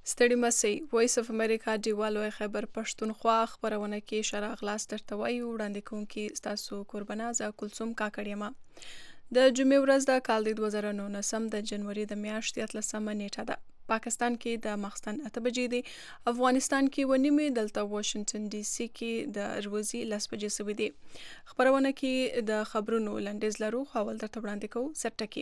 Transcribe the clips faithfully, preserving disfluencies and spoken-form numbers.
ستړي مسئ وایس اف امریکا ډیوالو خیبر پښتونخوا خبرونه کې شرح غلاس درته وایو. وړاندې کوونکي ستاسو قربانه زه کلثوم کاکړ یمه. د جمعې ورځ د کال د دوه زره نولسم د جنوري د میاشتې اتلسمه نیټه ده. پاکستان کې د ماخستن اته بجې دي، افغانستان کې و نیمې، دلته واشنگټن ډي سي کې د روزي لس بجې سوي دي. خبرونه کې د خبرونو لنډیز لرو، خو اول درته وړاندې کوو سرټکي.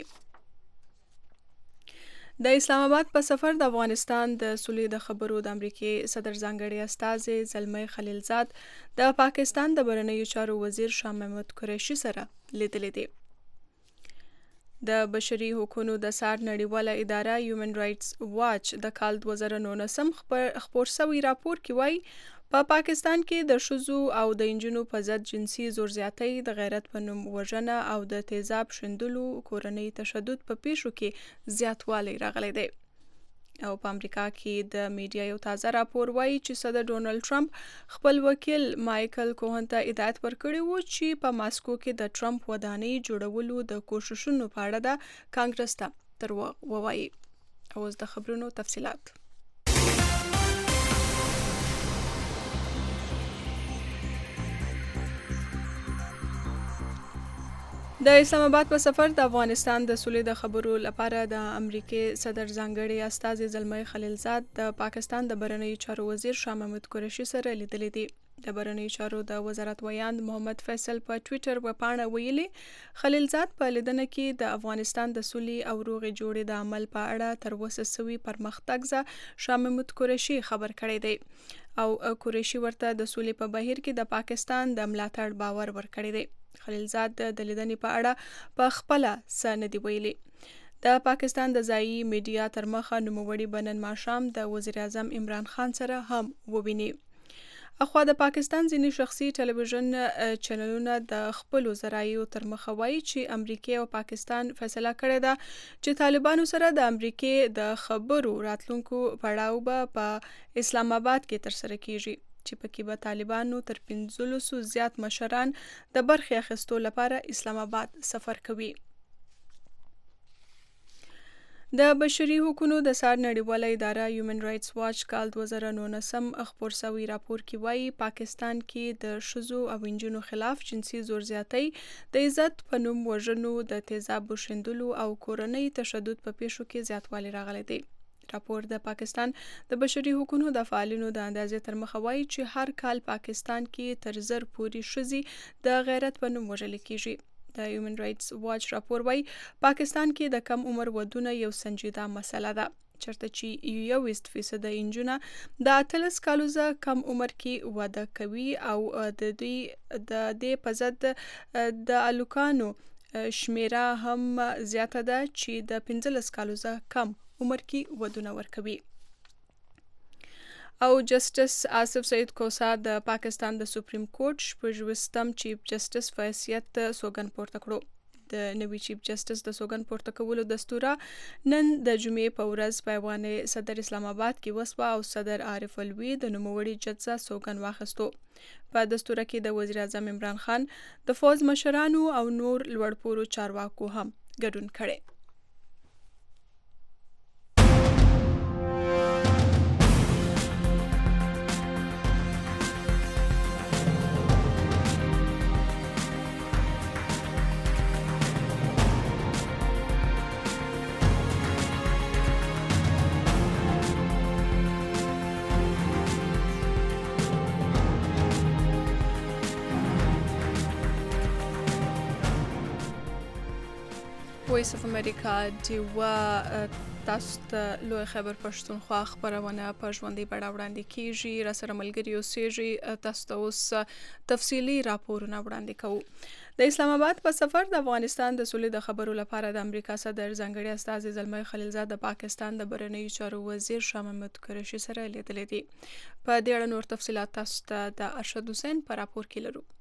د اسلام آباد په سفر د افغانستان د سولې د خبرو د امریکای صدر ځانګړي استازي زلمي خلیلزاد د پاکستان د بهرنیو چارو وزیر شاه محمود قریشي سره لیدلې دي. د بشري حقوقو د سار نړیواله اداره هیومن رائټس واچ د کال دوه زره نولسم خپور شوی راپور کې وایي په پا پاکستان کې د ښځو او د نجونو په ضد جنسي زور زیاتۍ، د غیرت په نوم وژنه او د تیزاب شیندلو کورنۍ تشدد په پیښو کې زیاتوالی راغلی دی. او په امریکا کې د میډیا یو تازه راپور وایي چې صدر ډونالد ټرمپ خپل وکیل مایکل کوهن ته هدایت ورکړی و چې په ماسکو کې د ټرمپ ودانۍ جوړولو د کوښښونو په اړه د کانګرس ته دروغ ووایي. اوس د خبرونو تفصیلات. د اسلام آباد په سفر د افغانستان د سولې د خبرو لپاره د امریکای صدر ځانګړي استازي زلمي خلیلزاد د پاکستان د بهرنیو چارو وزیر شاه محمود قریشي سره لیدلې دي. د بهرنیو چارو د وزارت ویاند محمد فیصل په ټویټر وپاڼه ویلي خلیلزاد په لیدنه کې د افغانستان د سولې او روغې جوړې د عمل په اړه تر اوسه سوي پرمختګ ځا شاه محمود قریشي خبر کړی دی او قریشي ورته د سولې په بهیر کې د پاکستان د ملاتړ باور ورکړی دی. خلیلزاد د لیدنې په اړه په خپله څه نه دی ویلي. د پاکستان د ځایي میډیا تر مخه نوموړي به نن ماښام د وزیر اعظم عمران خان سره هم وویني. اخوا د پاکستان ځینې شخصي ټلویزیون چینلونه د خپلو ذرایعو تر مخه وایي چې امریکا او پاکستان فیصله کړې ده چې طالبانو سره د امریکا د خبرو راتلونکو پړاو به په اسلام آباد کې ترسره کیږي، چې پکې به طالبانو تر پنځلسو زیات مشران د برخې اخیستو لپاره اسلام آباد سفر کوي. د بشري حقوقو د سار نړیواله اداره هیومن رائټس واچ کال دوه زره نولسم خپور شوی راپور کې وایي پاکستان کې د ښځو او نجونو خلاف جنسي زور زیاتۍ، د عزت په نوم وژنو، د تیزابو شیندلو او کورنۍ تشدد په پیښو کې زیاتوالی راغلی دی. راپور د پاکستان د بشري حقوقو د فعالینو د اندازې تر مخه وایي چې هر کال پاکستان کې تر زر پورې ښځې د غیرت په نوم وژل کیږي. د هیومن رائټس واچ راپور وایي پاکستان کې د کم عمر ودونه یو سنجیده مسله ده، چرته چې یوویشت فیصده نجونه د اتلس کالو څخه کم عمر کې واده کوي او د دوی د دې په ضد د الوکانو شمیره هم زیاته ده چې د پنځلس کالو څخه کم عمر کې ودونه ورکوي. او جسټس آصف سعید کوسا د پاکستان د سپریم کورټ شپږویشتم چیف جسټس په حیثیت سوګند پورته کړو. د نوي چیف جسټس د سوګند پورته کولو دستوره نن د جمعې په ورځ په ایوان صدر اسلام آباد کې وسوه او صدر عارف الوی د نوموړي جج سوګند واخیستو. په دستوره کې د وزیر اعظم عمران خان، د فوج مشرانو او نور لوړپوړو چارواکو هم ګډون کړي. وایس اف امریکا ډیوا تاسو ته لوی خبر پښتونخوا خبرونه په ژوندۍ بڼه وړاندې کیږي. را سره ملګري اوسېږي، تاسو ته اوس تفصیلي راپورونه وړاندې کوو. د اسلام آباد په سفر د افغانستان د سولې د خبرو لپاره د امریکا صدر ځانګړي استازي زلمي خلیلزاد د پاکستان د بهرنیو چارو وزیر شاه محمود قریشي سره لیدلې دي. په دې اړه نور تفصیلات تاسو ته د ارشد حسین په راپور کې لرو.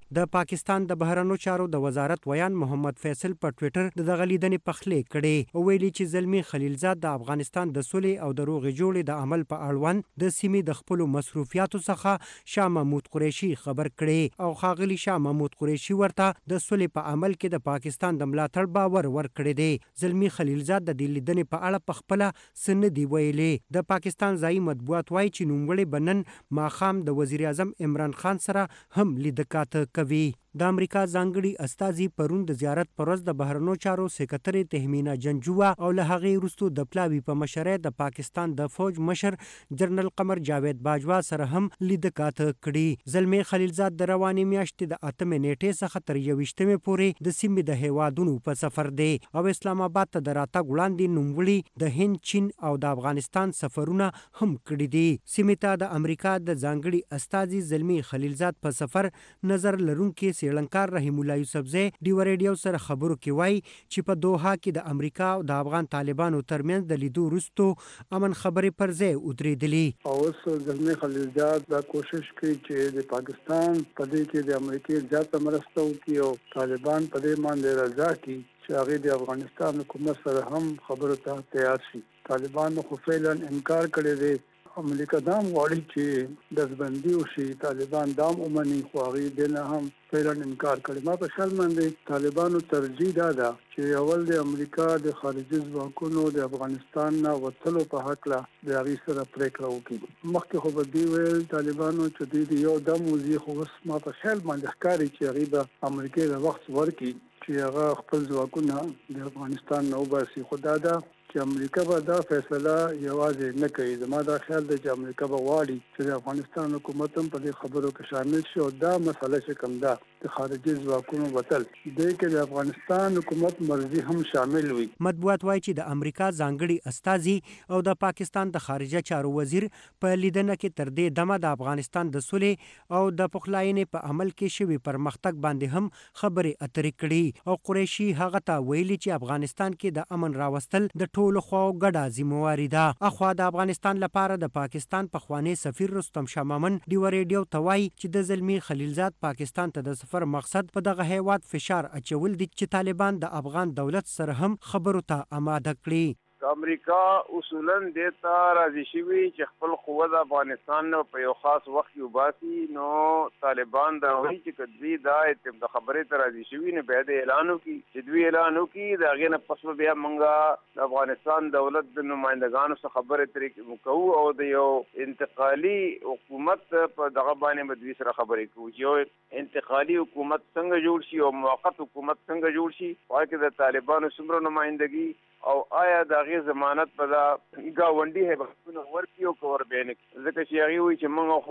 د پاکستان د بهرنیو چارو د وزارت ویان محمد فیصل په ټوئیټر د دغه لیدنې پخلې کړې او ویلي چې زلمی خلیلزاد د افغانستان د سولې او د روغې جوړې د عمل په اړوند د سیمې د خپل مصروفیاتو څخه شاه محمود قریشي خبر کړي او ښاغلي شاه محمود قریشي ورته د سولې په عمل کې د پاکستان د ملاتړ باور ورکړی دی. زلمی خلیلزاد د دې لیدنې په اړه په خپله څه نه دي ویلي. د پاکستان ځایي مطبوعات وایي چې نوموړی به نن ماښام د وزیر اعظم عمران خان سره هم لیدکاته کوي. د امریکا ځانګړي استازي پرون د زیارت پر ورځ د بهرنیو چارو سکرټري تهمینا جنجوه او له هغې وروسته د پلاوي په مشرۍ د پاکستان د فوج مشر جنرال قمر جاوید باجوا سره هم لیدکاته کړي. زلمی خلیلزاد د روانې میاشتې د اتمې نیټې څخه تر یویشتمې پورې د سیمې د هیوادونو په سفر دی او اسلام آباد ته د راتګ وړاندې نوموړي د هند، چین او د افغانستان سفرونه هم کړي دي. سیمې ته د امریکا د ځانګړي استازي زلمی خلیلزاد په سفر نظر لرونکي سیړنکار رحیم الله یوسفزی ډیو ریډیو سره خبرو کې وایي چې په دوحه کې د امریکا او د افغان طالبانو ترمنځ د لیدو وروسته امن خبرې پر ځای ودرېدلې. اوس زلمی خلیلزاد دا کوشش کوي چې د پاکستان په دې کې د امریکا زیاته مرسته وکړي او طالبان په دې باندې رضا کړي چې هغه د افغانستان حکومت سره هم خبرو ته تیار شي. طالبان خو فعلا انکار کړی دی. امریکا دام غواړي چې دزبندي وشي، طالبان دام ومني، خو هغې دې نه هم فعلا انکار کړی. ما په خیال باندې طالبانو ترجیح دا ده چې اول د امریکا د خارجي ځواکونو د افغانستان نه وتلو په هکله د هغې سره پرېکړه وکړي. مخکې خو به دوی ویل طالبانو چې دوی د یو دم وځي، خو اوس ما په خیال باندې ښکاري چې هغې به امریکا له وخت ورکړي چې هغه خپل ځواکونه د افغانستان نه وباسي. خو دا ده چې امریکا به دا فیصله یوازې نه کوي. زما دا خیال دی چې امریکا به غواړي چې د افغانستان حکومت هم په دې خبرو کې شامل شي او دا مسله چې کوم ده د خارجي ځواکونو وتل دې کې د افغانستان حکومت مرضي هم شامل وي. مطبوعات وایي چې د امریکا ځانګړي استازي او د پاکستان د خارجه چارو وزیر په لیدنه کې تر دې دمه د افغانستان د سولې او د پخلاینې په عمل کې شوي پرمختګ باندې هم خبرې اترې کړي او قریشي هغه ته ویلي چې افغانستان کې د امن راوستل د ټولو خواو ګډه ذمہواري ده. اخوا د افغانستان لپاره د پاکستان پخوانی سفیر رستم شاه مامن ډیو ریډیو ته وایي چې د زلمی خلیلزاد پاکستان ته د سفر مقصد په دغه هیواد فشار اچول دي چې طالبان د افغان دولت سره هم خبرو ته آماده کړي. امریکا اصولاً دیتا راضي شوي چې خپل قوت افغانستان نه په یو خاص وخت کې وباسي، نو طالبان دا وایي چې دوی دا د خبرې ته راضي شوي نه بیا د اعلان وکړي چې دوی اعلان وکړي د هغې نه پس به بیا موږ د افغانستان دولت د نمایندګانو څخه خبرې ترې کوو او د یو انتقالي حکومت په دغه باندې به دوی سره خبرې کوو چې یو انتقالي حکومت څنګه جوړ شي او موقت حکومت څنګه جوړ شي، په هغه کې د طالبانو څومره نمایندګي او آیا د هغې ضمانت په دا ګاونډي حیثیتونه ورکړي او که وربیا نه کړي. ځکه چې هغې وایي چې موږ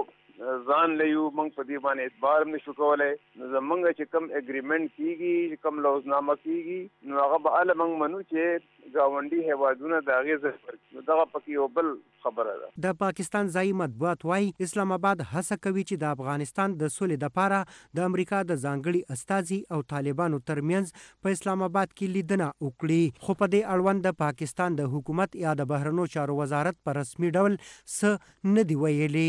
خو ځان له یو موږ په دې باندې اعتبار هم نشو کولی، نو زموږ چې کوم اګریمنټ کېږي، کوم لوزنامه کېږي، نو هغه به هله موږ منو چې ګاونډي هیوادونه د هغې ځای ورکړي. نو دغه پکې یو بل خبره ده. د پاکستان ځایي مطبوعات وایي اسلام آباد هڅه کوي چې د افغانستان د سولې دپاره د امریکا د ځانګړي استازي او طالبانو ترمنځ په اسلام آباد کې لیدنه وکړي، خو په دې اړوند د پاکستان د حکومت یا د بهرنیو چارو وزارت په رسمي ډول څه نه دي ویلي.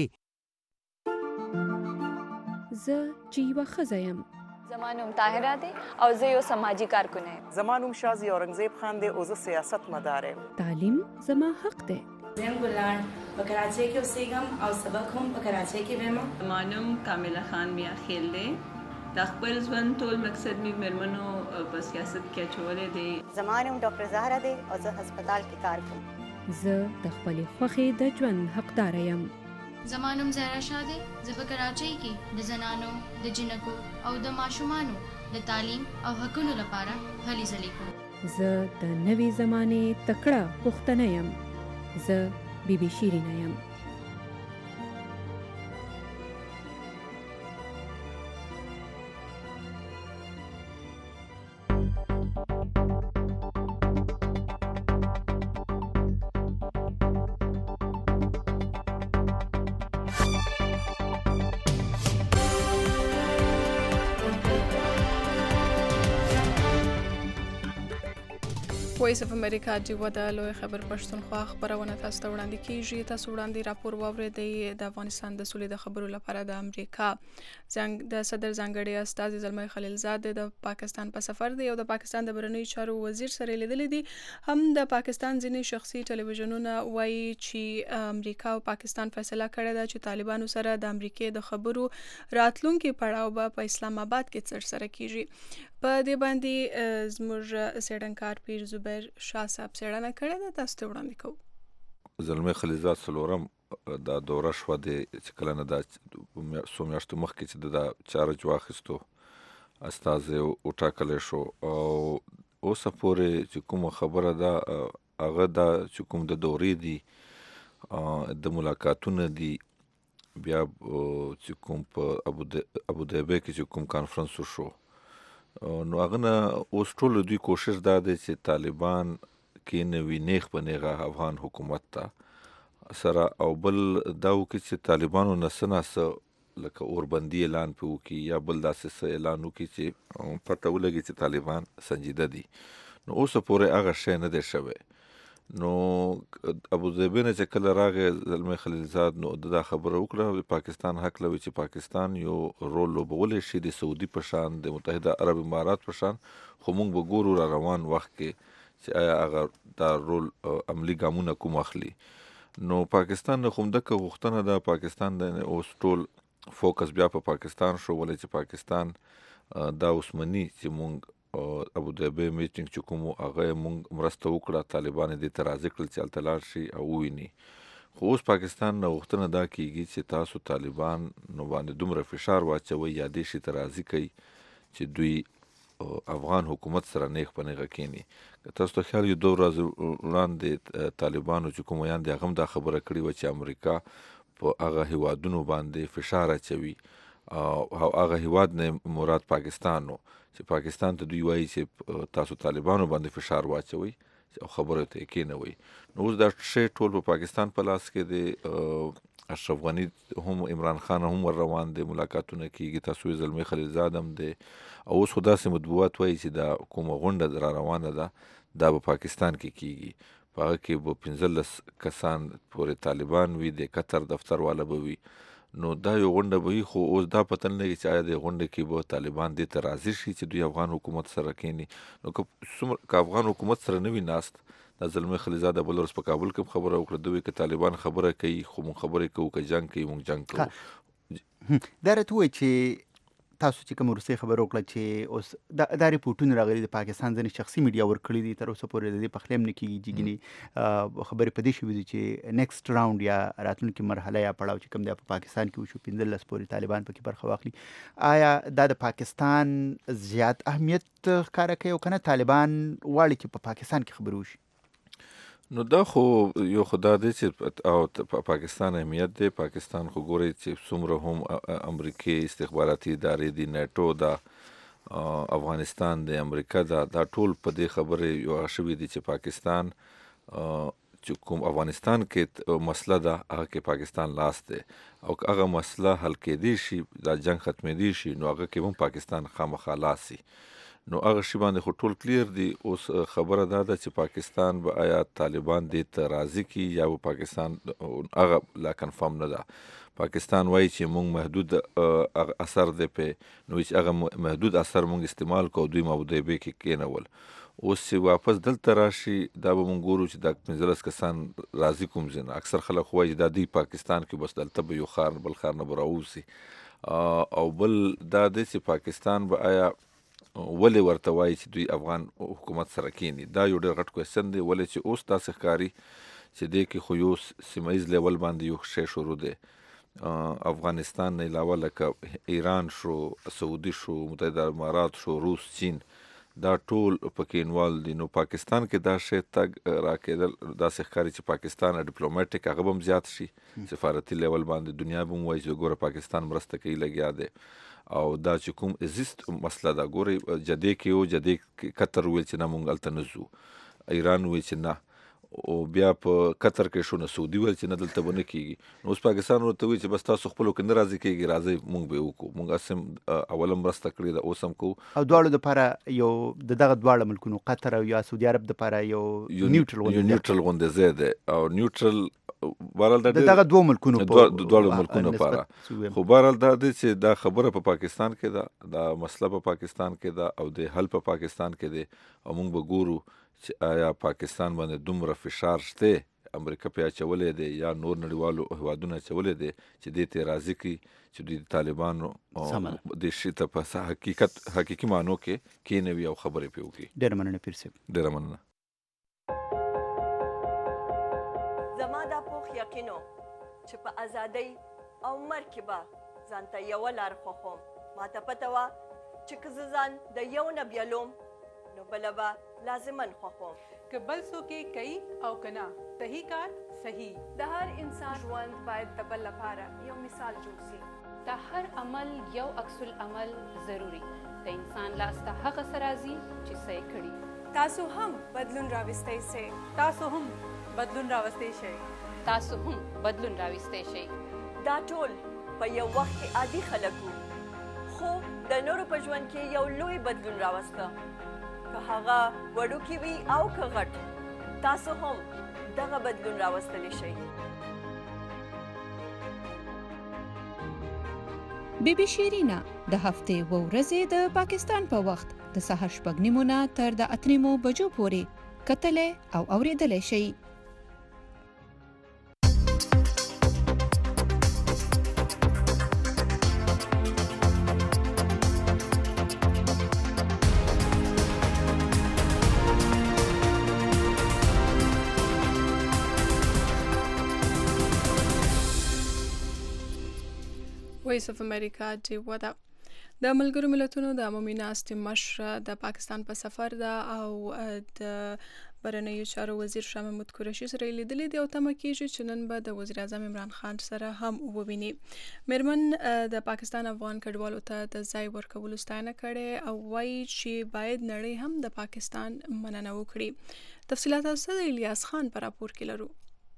زه چې یوه ښځه یم. زما نوم طاهره دی او زه یو سماجي کارکونه یم. زما نوم شازي اورنګزیب خان دی او زه سیاست مدار یم. تعلیم زما حق دی. زم ګلان په کراچۍ کې اوسېږم او سبق هم په کراچۍ کې وایم. زما نوم کامله خان میا خیل دی. د خپل ژوند ټول مقصد مې مېرمنو په سیاست کې اچولی دی. زما نوم ډاکټر زهره دی او زه هسپتال کې کار کوم. زه د خپلې خوښې د ژوند حقداره یم. زما نوم زهرا شاه دی. زه په کراچۍ کې د زنانو، د جنکو او د ماشومانو د تعلیم او حقونو لپاره هلې ځلې کوم. زه د نوې زمانې تکړه پښتنه یم. زه بی بی شیرینه یم. وایس اف امریکا ډیوه د لوی خبر پښتونخوا خبرونه تاسو ته وړاندې کیږي. تاسو وړاندې راپور واورئ د افغانستان د سولې د خبرو لپاره د امریکا څنګه د صدر ځانګړي استازي زلمي خلیلزاد د پاکستان په سفر دی او د پاکستان د برنوي چارو وزیر سره لیدل دي. هم د پاکستان ځینې شخصي ټلویزیونونه وایي چې امریکا او پاکستان فیصله کړې ده چې طالبانو سره د امریکا د خبرو راتلونکي پړاو به په اسلام آباد کې ترسره کیږي. په دې باندې زموږ سیډنکار پیر زبیر شاه صاحب څېړنه کړې ده، تاسو ته وړاندې کوو. زلمي خلیلزاد څلورم دا دوره شوه د چې کله نه دا څو میاشتو مخکې چې د چارج واخیستو استازی وټاکلی شو او اوسه پورې چې کومه خبره ده هغه دا چې کوم د دورې دي د ملاقاتونه دي بیا چې کوم په ابوظبي کې چې کوم کانفرنس وشو نو هغه نه اوس ټول دوی کوشش دا دی چې طالبان کې نوی نیغ په نیغه افغان حکومت ته سره او بل دا وکړي چې طالبانو نه څه ناڅه لکه اوربندي اعلان پې وکړي یا بل داسې څه اعلان وکړي چې پته ولګي چې طالبان سنجیده دي. نو اوسه پورې هغه شی نه دی شوی. نو ابوظبي نه چې کله راغی زلمي خلیلزاد نو دا خبره وکړه پاکستان حق لوي چې پاکستان یو رول لوبولی شي د سعودي په شان د متحده عرب امارات په شان، خو موږ به ګورو را روان وخت کې چې آیا هغه دا رول عملي ګامونه کوم اخلي. نو پاکستان نه خو همدغه غوښتنه ده، پاکستان د اوس ټول فوکس بیا په پاکستان شو ولې چې پاکستان دا اوس مني چې موږ ابوظبي میټینګ چې کوم هغه موږ مرسته وکړه طالبان دې ته راضي کړل چې هلته لاړ شي او وویني. خو اوس پاکستان نه غوښتنه دا کیږي چې تاسو طالبان نو باندې دومره فشار واچوئ یا دې شي ته راضي کوي چې دوی افغان حکومت سره نیغ په نیغه کینی. تاسو ته خیال یو دوه ورځې وړاندې طالبانو چې کوم یان دي هغه هم دا خبره کړې وه چې امریکا په هغه هیوادونو باندې فشار اچوي او هغه هیواد نه مراد پاکستان نو چې پاکستان ته دوی وایي چې تاسو طالبانو باندې فشار واچوي او خبره ته یې کېنوئ. نو اوس دا شی ټول په پاکستان په لاس کې دی. اشرف غني هم عمران خان هم ور روان دی، ملاقاتونه کېږي، تاسو یې زلمي خلیلزاد هم دی او اوس خو داسې مطبوعات وایي چې دا کومه غونډه را روانه ده دا په پاکستان کې کېږي، په هغه کې به پنځلس کسان پورې طالبان وي، د قطر دفتر والا به وي. نو دا یو غونډه به وي خو اوس دا پته نه لګي چې آیا د غونډه کې به طالبان دې ته راضي شي چې دوی افغان حکومت سره کینی. نو که افغان حکومت سره نه وي ناست دا زلمي خلیلزاد بل ورځ په کابل کې خبره وکړه دوی که طالبان خبره کوي خو مونږ خبرې کوو، که جنګ کوي مونږ جنګ کوو. دا راته ووایي چې تاسو چې کوم وروستۍ خبره وکړه چې اوس دا دا ریپورټونه راغلي د پاکستان ځینې شخصي میډیا ورکړي دي، تر اوسه پورې د دې پخلی هم نه کېږي چې ګینې خبرې په دې شوي دي چې نیکسټ راوند یا راتلونکي مرحله یا پړاو چې کوم دی په پاکستان کې وشو پنځلس پورې طالبان پکې برخه واخلي. آیا دا د پاکستان زیات اهمیت ښکاره کوي او که نه طالبان غواړي چې په پاکستان کې خبرې وشي؟ نو دا خو یو خدا دی چې او پاکستان اهمیت دی. پاکستان خو ګورئ چې څومره هم امریکې استخباراتي ادارې دي، نیټو دا افغانستان د امریکا دا دا ټول په دې خبرې یو شوي دي چې پاکستان چې کوم افغانستان کې مسله ده هغه کې پاکستان لاس دی او که هغه مسله حل کېدی شي دا جنګ ختمېدی شي نو هغه کې هم پاکستان خامخا لاس شي. نو هغه شی باندې خو ټول کلیر دی. اوس خبره دا ده چې پاکستان به آیا طالبان دې ته راضي کړي یا به پاکستان هغه لا کنفرم نه ده. پاکستان وایي چې موږ محدود اثر دی پې، نو چې هغه محدود اثر موږ استعمال کوو دوی ابوظبي کې کېنول. اوس چې واپس دلته راشي دا به موږ ګورو چې دا پنځلس کسان راضي کوم ځای نه. اکثر خلک خو وایي چې دا دوی پاکستان کې بس دلته به یو ښار بل ښار نه به راووځي او بل دا دی چې پاکستان به آیا ولې ورته وایي چې دوی افغان حکومت سره کینی. دا یو ډېر غټ کوېسچن دی ولې چې اوس داسې ښکاري چې دې کې خو یو سیمه ییز لیول باندې یو شی شروع دی. افغانستان نه علاوه لکه ایران شو، سعودي شو، متحده امارات شو، روس، چین دا ټول پکې انوالو دي. نو پاکستان کې دا شی تګ راکېدل داسې ښکاري چې پاکستان ډیپلوماټیک هغه به هم زیات شي، سفارتي لیول باندې دنیا به هم وایي چې ګوره پاکستان مرسته کوي لګیا دی. او دا چې کوم ایزیست مسله ده ګورئ جدې کې و جدې قطر ویل چې نه مونږ هلته نه ځو، ایران ویل چې نه، او بیا په قطر کې شو نه سعودي ول چې نه دلته بنه کیږي نو اوس پاکستان ورته وی چې بس تاسو خپل کې ناراضي کیږي راځي مونږ به وکړو مونږ اسم اولم راسته کړی دا اوسم کو او دواړو د لپاره یو د دغه دواړو ملکونو قطر او یا سعودي عرب د لپاره یو نیوټرل یو نیوټرل غونډه زیاده او نیوټرل بهرحال د دغه دوه ملکونو په دواړو ملکونو لپاره خو بهرحال دا چې دا خبره په پاکستان کې دا دا مسله په پاکستان کې دا او د حل په پاکستان کې دی او مونږ به ګورو چې آیا پاکستان باندې دومره فشار شته امریکا په اچولې دی یا نور نړیوالو هیوادونو اچولې دی چې دې ته راضي کړي چې د طالبانو د شي ته په حقیقت حقيقي معنی کې کې نوي او خبرې پیو کی ډېر مننه پیر صاحب ډېر مننه زما دا پوخ یقینو چې په ازادۍ او مرکبه ځانته یو لار خوخم ما ته پته وا چې که ځان د یو نه بیلوم نو بلبا لازمن خوخم که بل څوک کوي او کنا صحیح کار صحیح د هر انسان ژوند باید د بل لپاره یو مثال جوړ شي د هر عمل یو عکس العمل ضروری د انسان لاس ته هغه سرازي چې صحیح کړي تاسو هم بدلون راوستئ سي تاسو هم بدلون راوستئ شئ تاسو هم بدلون راوستئ شئ دا ټول په یو وخت کې عادي خلکو خو د نورو په ژوند کې یو لوی بدلون راوسته که هغه وړوکی وي او که غټ تاسو هم دغه بدلون راوستلی شئ بی بی شیرینا د هفتې و ورځې د پاکستان په وخت د سهار شپږ نیمو نه تر د اته نیمو بجو پورې کتلې او اورېدلی شئ. وایس اف امریکا ډیوا ده. د ملګرو ملتونو د عمومي ناستې مشره د پاکستان په سفر ده او د بهرنیو چارو وزیر شاه محمود قریشي سره لیدلې دي او تمه کیږي چې نن به د وزیر اعظم عمران خان سره هم وویني. میرمن د پاکستان افغان کډوالو ته د ځای ورکولو ستاینه کړې او وایي چې باید نړۍ هم د پاکستان مننه وکړي. تفصیلات اوسه د الیاس خان په راپور کې لرو.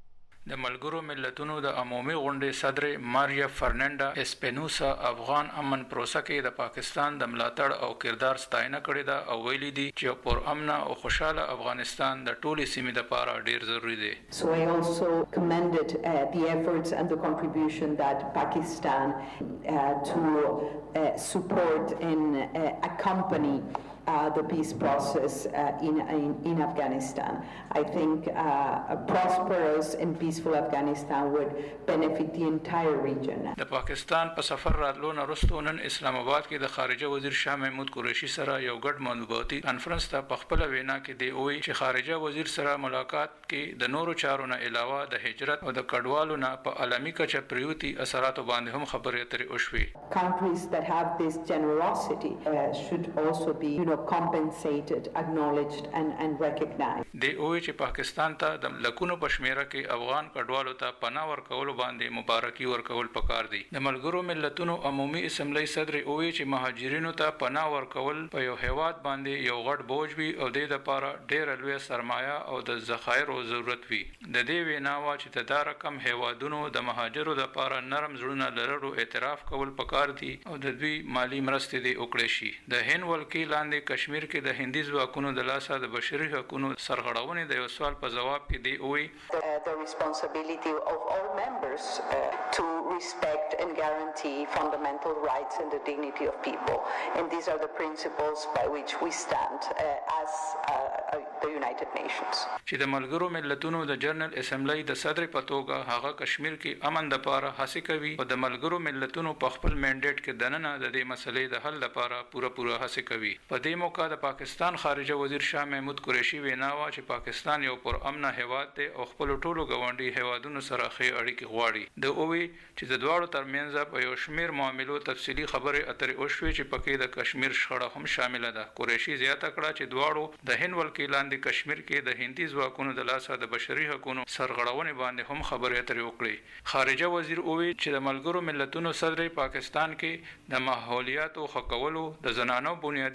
د ملګرو ملتونو د عمومي غونډې صدر ماریا فرناندا اسپینوسا افغان امن پروسه کې د پاکستان د ملاتړ او کردار ستاینه کړې ده او ویلي دي چې پر امن او خوشاله افغانستان د ټولې سیمې لپاره ډیر ضروری دی. So I also commended uh, the efforts and the contribution that Pakistan uh, to uh, support and uh, accompany Uh, the peace process uh, in, in in Afghanistan. I think uh, a prosperous and peaceful Afghanistan would benefit the entire region. د پاکستان په سفر راتلو نه وروسته نن اسلام آباد کې د خارجه وزیر شاه محمود قریشي سره یو ګډ مطبوعاتي کانفرنس ته په خپل وینا کې دی وی چې خارجه وزیر سره ملاقات کې د نورو چارو نه علاوه د هجرت او د کډوالو نه په عالمي کچه پریوتی اثرات باندې هم خبرې اترې وشوي. Countries that have this generosity uh, should also be, you know, compensated, acknowledged and and recognized. د اوی چې پاکستان ته د لکونو پښمیره کې افغان کډوالو ته پناه ورکول باندې مبارکي ورکول پکار دي. د ملګرو ملتونو عمومي اسمبلی صدر اوی چې مهاجرینو ته پناه ورکول په یو هیواد باندې یو غټ بوج وي او د لپاره ډېر لوی سرمایه او د ذخایرو ضرورت وي. د دې وینا وا چې د دا رقم هیوادونو د مهاجرو لپاره نرم زړونه لرلو اعتراف کول پکار دي او د دوی مالی مرستې دی وکړي شي. د هند ولکې لاندې کشمیر کې د هندي ځواکونو د لاسه د بشري حقوقو سرغړونې د یو سوال په جواب کې دی وی the responsibility of all members uh, to respect and guarantee fundamental rights and the dignity of people, and these are the principles by which we stand uh, as uh, the United Nations. چې د ملګرو ملتونو د جنرال اسمبلی د صدر په توګه هغه کشمیر کې امن د لپاره هڅه کوي او د ملګرو ملتونو په خپل منډیټ کې دننه د دې مسلې د حل لپاره پوره پوره هڅه کوي. په دې موقع د پاکستان خارجه وزیر شاه محمود قریشي وینا وا چې پاکستان یو پر امن هیواد دی او خپل ټولو ګاونډي هیوادونو سره ښې اړیکې غواړي. د اووی چې د دواړو ترمنځ په یو شمیر معاملو تفصیلی خبرې اترې وشوي چې پکې د کشمیر شخړه هم شامل ده. قریشي زیاته کړه چې دواړو د هند ولکې لاندې کشمیر کې د هندي ځواکونو د لاسه د بشري حقوقو سرغړونې باندې هم خبرې اترې وکړي. خارجه وزیر اووی چې د ملګرو ملتونو صدر پاکستان کې د ماحولیات او حقوقو د زنانو بنیادی حقوقو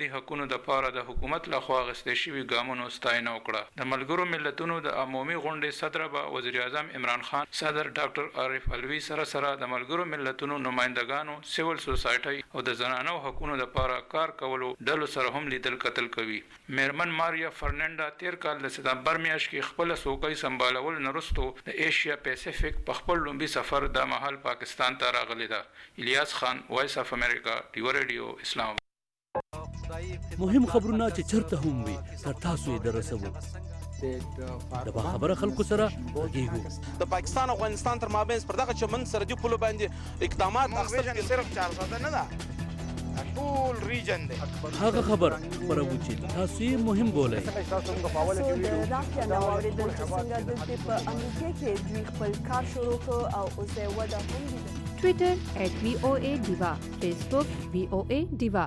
ملتونو د پاره د حکومت لخوا غستې شوی ګامونو ستاینه وکړه. د ملګرو ملتونو د عمومي غونډې صدر به وزیر اعظم عمران خان، صدر ډاکټر عارف علوي سره سره د ملګرو ملتونو نمائندګانو، سیول سوسایټي او د زنانو حقوقو لپاره کار کولو ډلو سره هم لیدل کتل کوي. میرمن ماریا فرناندا تیر کال د سپتمبر میاشت کې خپل سوکۍ سمبالول نرستو د ایشیا پیسفیک په خپل لومبي سفر د محل پاکستان ته راغلی ده. الیاس خان، وایس اف امریکا، ډیو ریډیو، اسلام. مهم خبرونه چې چرته هم وي تر تاسو یې درسوو. د باخبره خلکو سره غږیږو. د پاکستان او افغانستان تر مابین پر دغه چمن سرحدي پولو باندې اقدامات اخیستل صرف چار ساده نه ده، ټول ریجن دی. هغه خبر خبرو چې تاسو یې مهم بولئ. تاسو د راشیا نو اوریدل چې څنګه د په امریکا کې دوی خپل کار شروع کړ او اوس یې وده هم دي. ټویټر ایٹ وی او اے ډیوا، فیسبوک وی او اے ډیوا.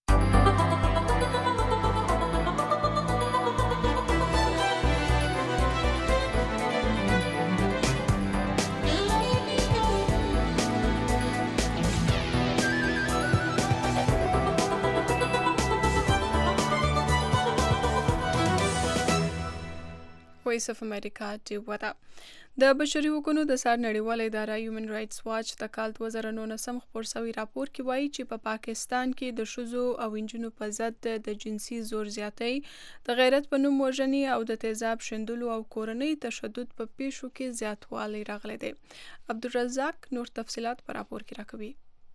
وایس اف امریکا ډیوا ده. د بشري حقوقو د سر نړیواله اداره هیومن رائټس واچ د کال دوه زره نولسم خپور شوی راپور کې وایي چې په پا پاکستان کې د ښځو او نجونو په ضد د جنسي زور زیاتی، د غیرت په نوم وژنې او د تیزاب شیندلو او کورنۍ تشدد په پیښو کې زیاتوالی راغلی دی. عبدالرزاق نور تفصیلات په راپور کې راکوي.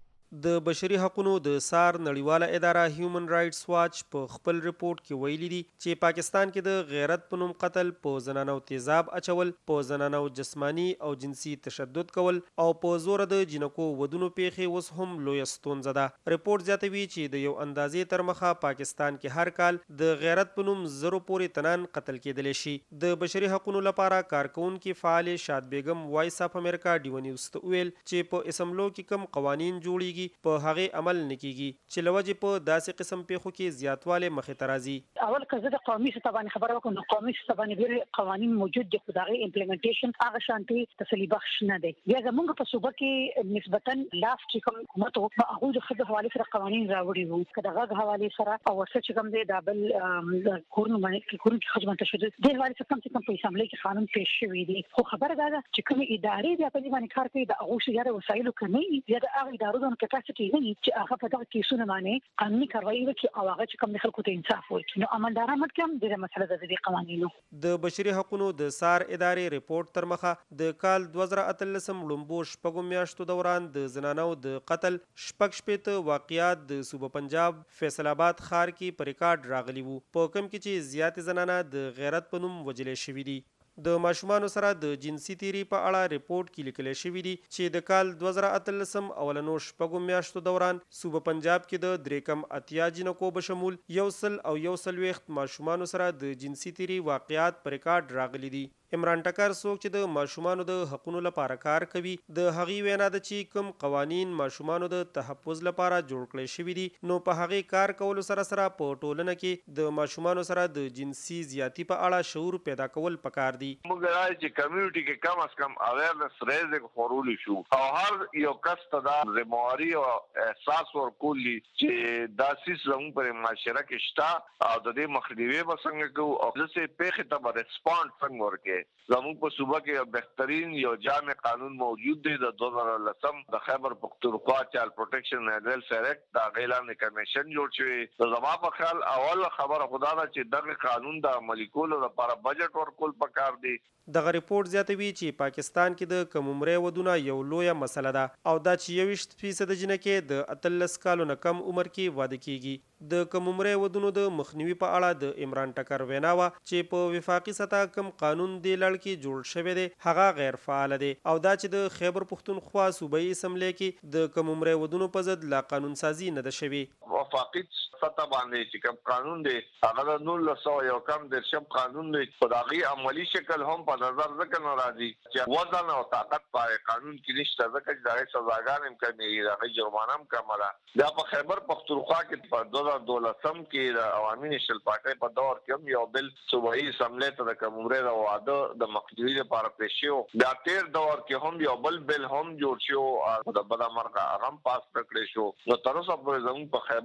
د بشري حقوقو د سار نړیواله اداره هیومن رائټس واچ په خپل ریپورت کې ویلي دي چې پاکستان کې د غیرت په نوم قتل، په زنانو تیزاب اچول، په زنانو جسمانی او جنسي تشدد کول او په زور د جنکو ودونو پیښې اوس هم لویه ستونزه ده. ریپورت زیاتوي چې د یو اندازې تر مخه پاکستان کې هر کال د غیرت په نوم زرو پورې تنان قتل کېدلی شي. د بشري حقوقو لپاره کارکونکي فعال شاد بیگم وایس اف امریکا ډیو نیوز ته ویل چې په اسمبلو کې کم قوانین جوړیږي په هغه عمل نکېږي چې لوجه په داسې قسم پیښو کې زیاتواله مخې ته راځي. اول کزه د قومي ستبانه خبره وکړو، قومي ستبانه ډېر قوانین موجود دي، خو دا غي امپلیمنټیشن هغه شانتي تسلی بخش نه دی. بیا زموږ په صوبه کې نسبتا لاس چې کوم حکومت او هغه د خځو حواله سره قوانین راوړي وو، کله هغه حواله سره او څه چې کوم دی د بل کورن باندې کې کورن کې خدمت تشدد د حواله سره کوم څه کوم په اسمبلی کې قانون پیښ شوی دی. خو خبره دا ده چې کوم ادارې د په باندې کار کوي د هغه شیاره وسایلو کمی یا د هغه ادارو د کپاسټي نه چې هغه په دغه کیسونه باندې قانوني کاروایی وکړي او هغه چې کوم خلکو ته انصاف ورکړي. نو عملداران مکم د مسله د دې قوانینو د بشري حقوقو د سار ادارې ریپورت تر مخه د کال دوه زره اتلسم لومبو شپږم میاشتو دوران د زنانو د قتل شپږ شپېته واقعیات د صوبه پنجاب فیصل آباد ښار کې په ریکارډ راغلي وو، په کوم کې چې زیات زنانه د غیرت په نوم وجلې شوي دي. د ماشومانو سره د جنسي تیری په اړه ریپورت کې لیکل شوی دی چې د کال دوه زره اتلسم اولنو شپږم میاشتو دوران صوبه پنجاب کې د درې کم اتیا جنکو بشمول یو سل او یو سلويخت ماشومانو سره د جنسي تیری واقعیات پر ریکارډ راغلي دي. عمران ټکر څوک چې د ماشومانو د حقوقو لپاره کار کوي د هغې وینا ده چې کوم قوانین ماشومانو د تحفظ لپاره جوړ کړی شوي دي نو په هغې کار کولو سره سره په ټولنه کې د ماشومانو سره د جنسي زیاتی په اړه شعور پیدا کول پکار دي. موږ راځي چې کمیونټي کې کم از کم اویرنس ریز خورول شو او هر یو کس ته دا ذمہواری او احساس ورکولي چې دا سیس زموږ پر معاشره کې شته او د دې مخنیوي به څنګه کوو او ځکه پیښې ته به ریسپانډ څنګه ورکړي. زموږ په صوبه کې بهترین یو جامع قانون موجود دی د دوه زره لسم د خیبر پختونخوا چایلډ پروټیکشن اینڈ ویلفیر ایکټ دا غیلان کمیشن جوړ شوی. زما په خیال اول خبره خدا ده چې دغه قانون د عملي کولو لپاره بجټ ورکول پکار دی. دغه ریپورت زیاتوي چې پاکستان کې د کم عمرۍ ودونه یو لویه مسله ده او دا چې یوویشت فیصد جنکې د اتلس کالو نه کم عمر کې واده کیږي. د کم عمرۍ ودونو د مخنیوي په اړه د عمران ټکر وینا وه چې په وفاقي سطح کم قانون دې لړ کې جوړ شوی دی هغه غیر فعال دی او دا چې د خیبر پختونخوا صوبایي اسمبلی کې د کم عمرۍ ودونو په ضد لا قانون سازي نه ده شوې. وفاقي سطح باندې چې کوم قانون دی هغه د نولس سوه یو کم دېرشم قانون دی خو د هغې عملي شکل هم په نظر ځکه نه راځي چې وزن او طاقت په قانون کې نشته ځکه چې د هغې سزاګانې هم کمې دي، د هغې جرمانه هم کمه ده. دا په خیبر پختونخوا کې په دوه زره دولسم کې د عوامي نیشنل پارټۍ په دور کې هم یو بل صوبایي اسمبلی ته د کم عمرۍ د واده د مخنیوي لپاره پیش شو. دا تیر دور کې هم یو بل بل هم جوړ شو او د بده مرغه هغه هم پاس کړی شو. نو تر اوسه پورې زموږ په خیبر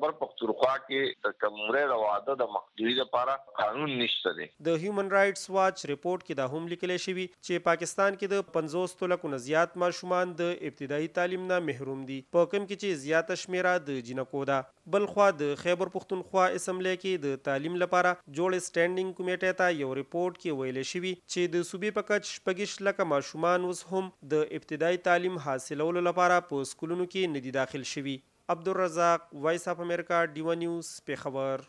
خیبر پختونخوا کې د کمره د واده د مخنیوي لپاره قانون نشته دی. د هیومن رائټس واچ ریپورت کې دا هم لیکل شوی چې پاکستان کې د پنځوس لکو نه زیات ماشومان د ابتدایي تعلیم نه محروم دي، په کوم کې چې زیاته شمیره د جنکو ده. بل خوا د خیبر پختونخوا اسمبلی کې د تعلیم لپاره جوړ سټینډینګ کمیټې ته یو ریپورت کې ویل شوی چې د صوبې په کچ شپږ لکه ماشومان اوس هم د ابتدایي تعلیم حاصلولو لپاره په سکولونو کې ندي داخل شوي. عبدالرزاق، وایس اف امریکا، ډیو نیوز، پیښور.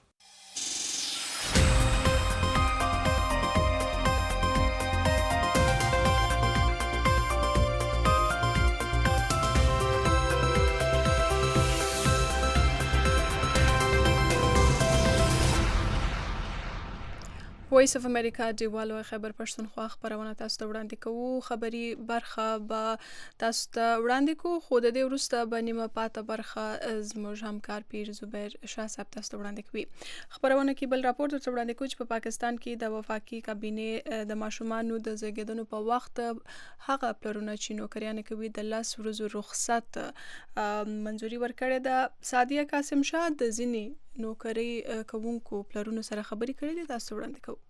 وایس اف امریکا دیوالو خبر پښتونخوا خبرونه تاسو ته وړاندې کوو. خبري برخه به تاسو ته وړاندې کوو، خو د دې وروسته به نیمه پاته برخه زموږ همکار پیر زبیر شاه صاحب تاسو ته وړاندې کوي. خبرونه کې بل راپور درته وړاندې کوو چې په پاکستان کې د وفاقي کابینې د ماشومانو د زیږیدنو په وخت هغه پلرونه چې نوکریانې کوي د لس ورځو رخصت منظوري ورکړې ده. سادیه قاسم شاه د ځینې نوکری کوونکو پلرونو سره خبرې کړې دي، تاسو وړاندې کوو.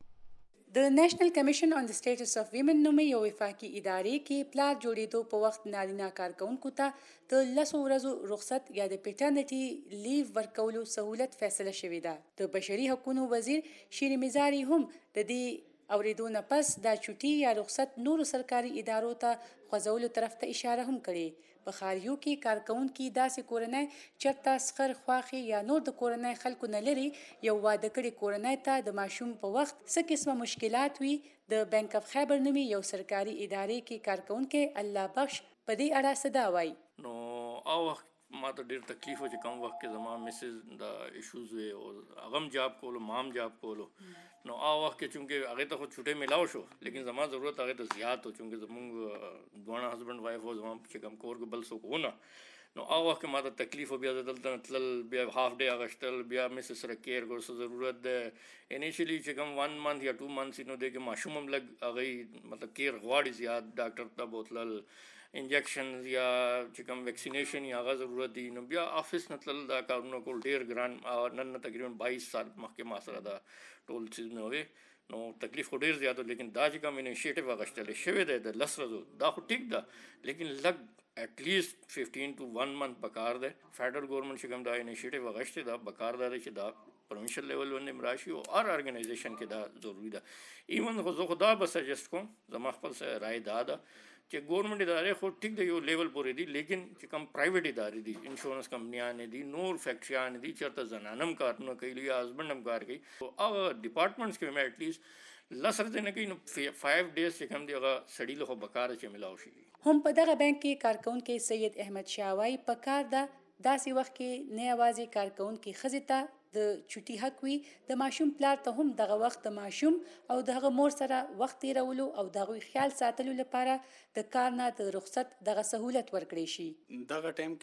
د نېشنل کمیشن آن د سټیټس اف ویمن نومې یو وفاقي ادارې کې پلار جوړېدو په وخت نارینه کارکونکو ته د لسو ورځو رخصت یا د پیټرنټي لیو ورکولو سهولت فیصله شوې ده. د بشري حقوقو وزیر شیرین مزاری هم د دې اوریدو نه پس دا چوټي یا رخصت نورو سرکاري ادارو ته خوځولو طرف ته اشاره هم کړې. په خاریو کې کارکونکي داسې کورنۍ چرته سخر خواخي یا نور د کورنۍ خلکو نه لري یو واده کړي کورنۍ ته د ماشوم په وخت څه قسمه مشکلات وي. د بانک اف خیبر نومي یو سرکاري ادارې کې کارکونکي الله بخش په دې اړه صدا وایي. نو او ما ته ډېر تکلیف و چې کوم وخت کې زما مسز د ایشوز وي او هغه هم جاب کولو مام جاب کولو. نو هغه وخت کې چونکې هغې ته خو چوټۍ میلاو شو، لیکن زما ضرورت هغې ته زیات و چونکې زمونږ دواړه هسبنډ وایف و، زما چې کوم کور کې بل څوک ونه. نو هغه وخت کې ما ته تکلیف و، بیا زه دلته نه تلل، بیا هاف ډے اغوښتل، بیا مسز سره کیر کول څه ضرورت دی. انیشلی چې کوم ون منث یا ټو منث نو دی کې ماشوم هم لږ هغې مطلب کیر غواړي زیات، ډاکټر ته بوتلل، انجیکشنز یا چې کوم ویکسینیشن یا هغه ضرورت دي. نو بیا آفس نه تلل دا کارونه کول ډېر ګران. نن نه تقریبا بایس سال مخکې ما سره دا ټول څیزونه وې، نو تکلیف خو ډېر زیات و. لیکن دا چې کوم انیشیټیو اخیستلی شوی دی د لس ورځو دا خو ټیک ده، لیکن لږ ایٹ لیسٹ ففټین ټو ون منث پکار دی. فیډرل گورنمنٹ چې کوم دا انیشیټیو اخیستی دا پکار دا دی چې دا پروینشل لیول باندې راشي او هر ارګنایزیشن کې دا ضروري ده. ایون خو زه خو دا به سجیسټ کوم، زما خپل رای دا ده چې ګورنمنٹ ادارې خو ټیک دی یو لیول پورې دي، لیکن چې کوم پرایویټ ادارې دي، انشورنس کمپنیانې دي، نور فیکټریانې دي چېرته زنانه هم کارونه کوي یا هسبنډ هم کار کوي، هغه ډپارټمنټس کې هم ایټ لیسټ لس ورځې نه کوي نو فایو ډیز چې کوم دی هغه سړي له خو بکاره چې ملاو شي. هم په دغه بانک کې کارکونکي سید احمد شاه وایي په کار ده داسې وخت کې نه یوازې کارکونکي ښځې ته د چوټي حق وي، د ماشوم پلار ته هم دغه وخت د ماشوم او د هغه مور سره وخت تیرولو او د هغوی خیال ساتلو لپاره د کار نه د رخصت دغه سهولت ورکړی شي. دغه ټایم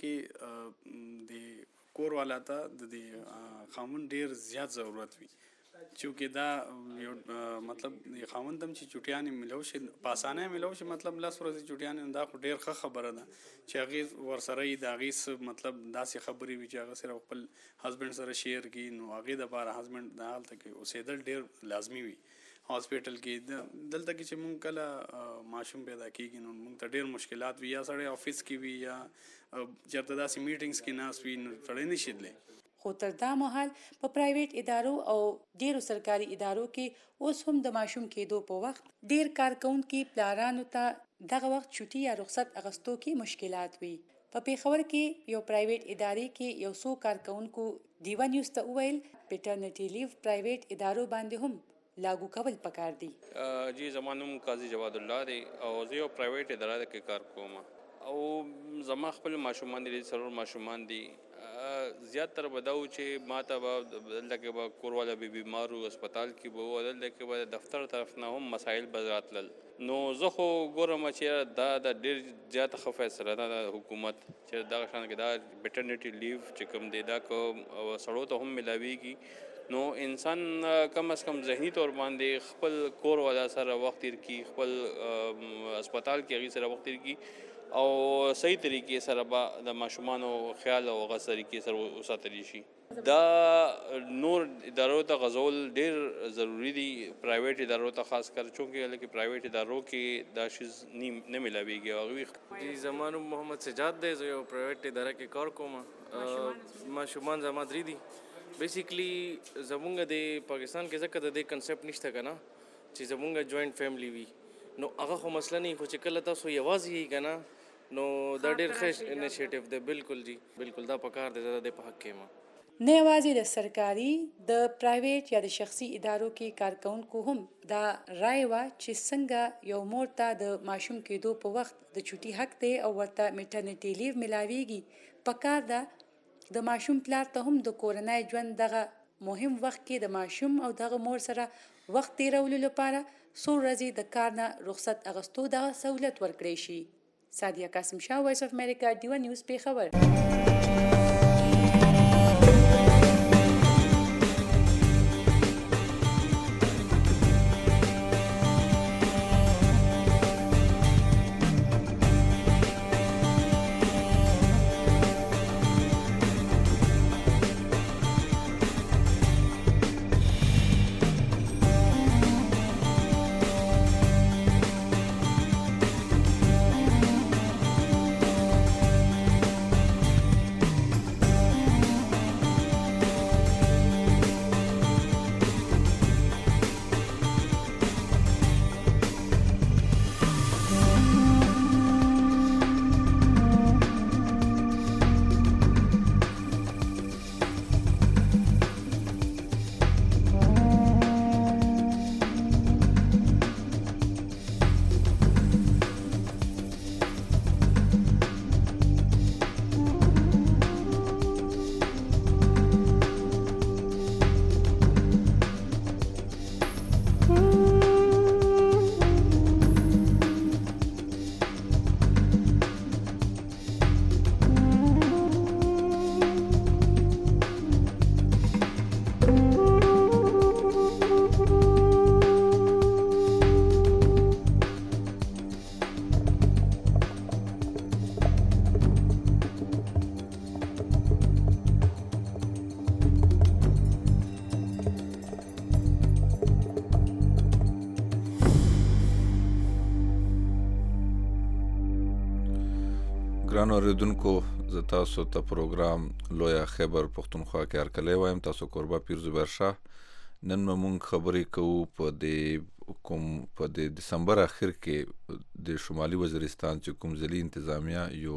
کې د کور والا ته د دې خاوند ډیر زیات ضرورت وي، چونکې دا یو مطلب د خاوند هم چې چوټیانې میلاو شي په اسانه میلاو شي، مطلب لس ورځې چوټیانې دا خو ډېر ښه خبره ده چې هغې ورسره یې د هغې څه مطلب داسې خبرې وي چې هغه صرف خپل هسبنډ سره شیر کړي، نو هغې دپاره هسبنډ د هلته کې اوسېدل ډېر لازمي وي. هاسپیټل کې دلته کې چې مونږ کله ماشوم پیدا کېږي نو مونږ ته ډېر مشکلات وي، یا سړی آفس کې وي یا چېرته داسې میټینګس کې ناست وي نو سړی نشي تللی. خو تر دا مهال په پرایویټ ادارو او ډیرو سرکاري ادارو کې اوس هم د ماشوم کېدو په وخت ډیر کارکونکي پلارانو ته دغه وخت چوټي یا رخصت اغستو کې مشکلات وي. په پیښور کې یو پرایویټ ادارې کې یو څو کارکونکو ډیو نیوز ته وویل پیټرنټي لیو پرایویټ ادارو باندې هم لاګو کول پکار دي. جی زمانوم قاضي جواد الله دی او زه یو پرایویټ اداره کې کار کوم او زما خپل ماشومان دي، څلور ماشومان دي. زیات تر به دا و چې ما ته به دلته کې به کور والا به بیمار و، هسپتال کې به و، دلته کې به د دفتر طرف نه هم مسایل به راتلل. نو زه خو ګورم چې دا د ډېر زیاته ښه فیصله ده د حکومت چې دغه شان کې دا پیټرنټي لیو چې کوم دی دا که سړو ته هم میلاویږي نو انسان کم از کم ذهني تور باندې خپل کور والا سره وخت تیر کی خپل هسپتال کې هغې سره وخت تیر کی او صحیح طریقې سره به د ماشومانو خیال او هغه طریقې سره وساتلی شي. دا نور ادارو ته غځول ډېر ضروری دي، پرایویټ ادارو ته خاص کر، چونکې لکه پرایویټ ادارو کې دا شیز نه ملاویږي. هغوی جی زما نوم محمد سجاد دی، زه یو پرایویټ اداره کې کار کوم. ماشومان زما درې دي. بیسیکلی زمونږ د پاکستان کې ځکه د دې کنسپټ نشته که نه چې زمونږ جوائنټ فیملی وي، نو هغه خو مسله نه وي، خو چې کله تاسو یوازې یې که نه نو دا ډېر ښه انیشیټیو دی. بالکل جی بالکل دا پکار دی، زه د دې په حق کې یم. نه یوازې د سرکاري د پرایویټ یا د شخصي ادارو کې کارکونکو هم دا رای وه چې څنګه یو مور ته د ماشوم کېدو په وخت د چوټي حق دی او ورته میټرنیټي لیو ملاویږي. پکار ده د ماشوم پلار ته هم د کورنۍ ژوند دغه مهم وخت کې د ماشوم او دغه مور سره وخت تیرولو لپاره څو ورځې د کار نه رخصت اخیستو دغه سهولت ورکړی شي. سادیه قاسم شاه، وایس اف امریکا، ډیوه نیوز، پیښور. ګرانو اوریدونکو، زه تاسو ته پروګرام لویه خیبر پښتونخوا کې هرکلی وایم. تاسو کوربه پیر زبیر شاه. نن به مونږ خبرې کوو په د کوم په د دسمبر اخر کې د شمالي وزیرستان چې کوم ځلي انتظامیه یو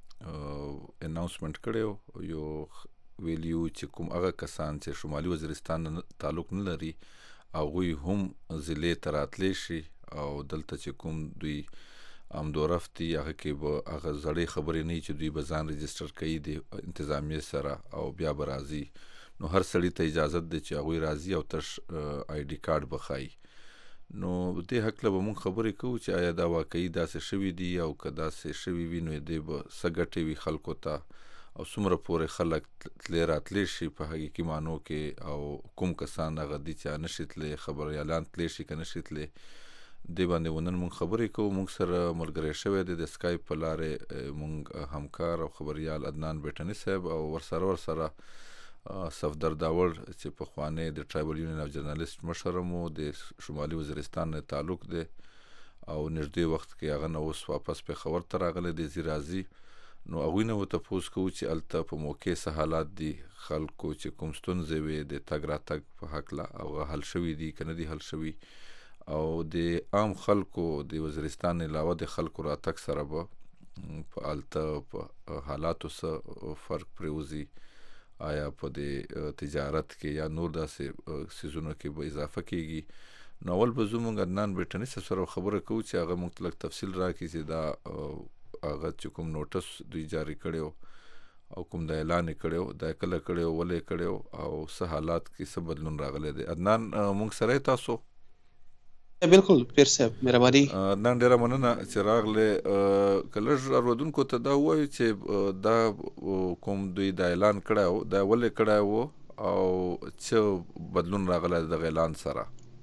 اناونسمنت کړی، یو ویلیو چې کوم هغه کسان چې شمالي وزیرستان تعلق نه لري هغوی هم ضلعې ته راتلی شي او دلته چې کوم دوی امدورفت دي هغه کې به هغه زړې خبرې نه وي چې دوی به ځان رجسټر کوي د انتظامیې سره او بیا به راځي. نو هر سړي ته اجازت دی چې هغوی راځي او تش آی ډي کارډ به ښایي. نو دې هکله به مونږ خبرې کوو چې آیا دا واقعي داسې شوي دي او که داسې شوي وي نو دې به څه ګټې وي خلکو ته او څومره پورې خلک تللی راتلی شي په حقیقي معنو کې او کوم کسان هغه دي چې نشي تللی خبریالان تللی شي که نشي تللی. دې باندې ونن مونږ خبرې کوو. مونږ سره ملګری شوی دی د سکایپ په لارې مونږ همکار او خبریال عدنان بیټني صاحب او ورسره ورسره صفدر داور چې پخوانی د ټرایبل یونین اف جرنالیست مشر مو د شمالي وزیرستان نه تعلق دی او نږدې وخت کې هغه نه اوس واپس پیښور ته راغلی دی ځي راځي. نو هغوی نه وتپوس کوو چې هلته په موقع څه حالات دي، خلکو چې کوم ستونزې وې د تګ راتګ په هکله هغه حل شوي دي که نه دي حل شوي، او د عام خلکو د وزیرستان علاوه د خلکو راتګ سره به په هلته په حالاتو څه فرق پرېوځي، آیا په د تجارت کې یا نور داسې سیزونو کې به اضافه کیږي. نو اول به زه مونږ عدنان بیټني صاحب سره خبره کوو چې هغه مونږ ته لږ تفصیل راکړي چې دا هغه چې کوم نوټس دوی جاري کړی او کوم دا اعلان یې کړی دا کله کړی ولې کړی او څه حالات کې څه بدلون راغلی دی. عدنان مونږ سره تاسو؟ بالکل پیر صاحب مهرباني. عدنان ډېره مننه چې راغلی. که لږ اورودونکو ته دا ووایو چې دا کوم دوی دا اعلان کړی و دا ولې کړی و او څه بدلون راغلی د اعلان سره؟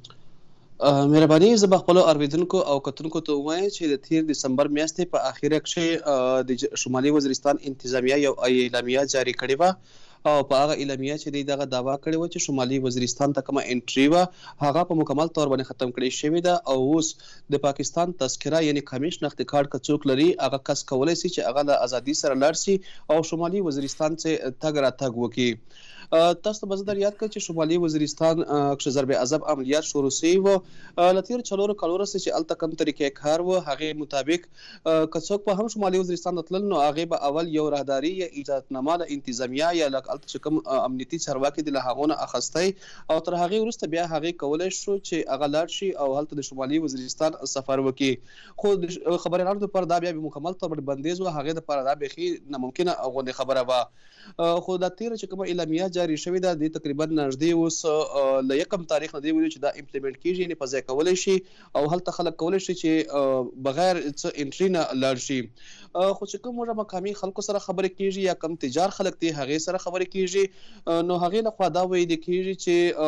مهرباني زه به خپلو اورېدونکو او کتونکو ته ووایم چې د تیر دسمبر میاشتې په اخره کې د شمالي وزیرستان انتظامیه یو اعلامیه جاری کړې وه او په هغه اعلامیه چې دوی دغه دعوا کړې وه چې شمالي وزیرستان ته کومه انټري وه هغه په مکمل طور باندې ختم کړې شوې ده او اوس د پاکستان تذکره یعنی کامي شناختي کارت که څوک لري هغه کس کولی شي چې هغه له ازادي سره لاړ شي او شمالي وزیرستان څخه تګ راتګ وکړي. تاسو ته به زه در یاد کړم چې شمالي وزیرستان کې ضرب عذاب عملیات شروع شوي وه له تېرو څلورو کالو وروسته چې هلته کوم طریقې کار و هغې مطابق که څوک به هم شمالي وزیرستان ته تلل نو هغې به اول یو راهداري یا اجازتنامه له انتظامیه یا لکه هلته چې کوم امنیتي چارواکي دي له هغو نه اخیستی او تر هغې وروسته بیا هغې کولی شو چې هغه لاړ شي او هلته د شمالي وزیرستان سفر وکړي. خو د خبریالانو دپاره دا بیا مکمل طور باندې بندیز و هغې دپاره دا بیخي ناممکنه غوندې خبره وه. خو دا تېره چې کومه اعلامیه جاری شوې ده د تقریبا نږدې اوس له یکم تاریخ نه دی ویلي چې دا امپلیمنټ کیږي یعنې په ځای کولی شي او هلته خلک کولی شي چې بغیر څه انټري نه لاړ شي. خو چې کوم موږ مقامي خلکو سره خبرې کیږي یا کم تجار خلک دي هغې سره خبرې کیږي نو هغې لخوا دا ویل کیږي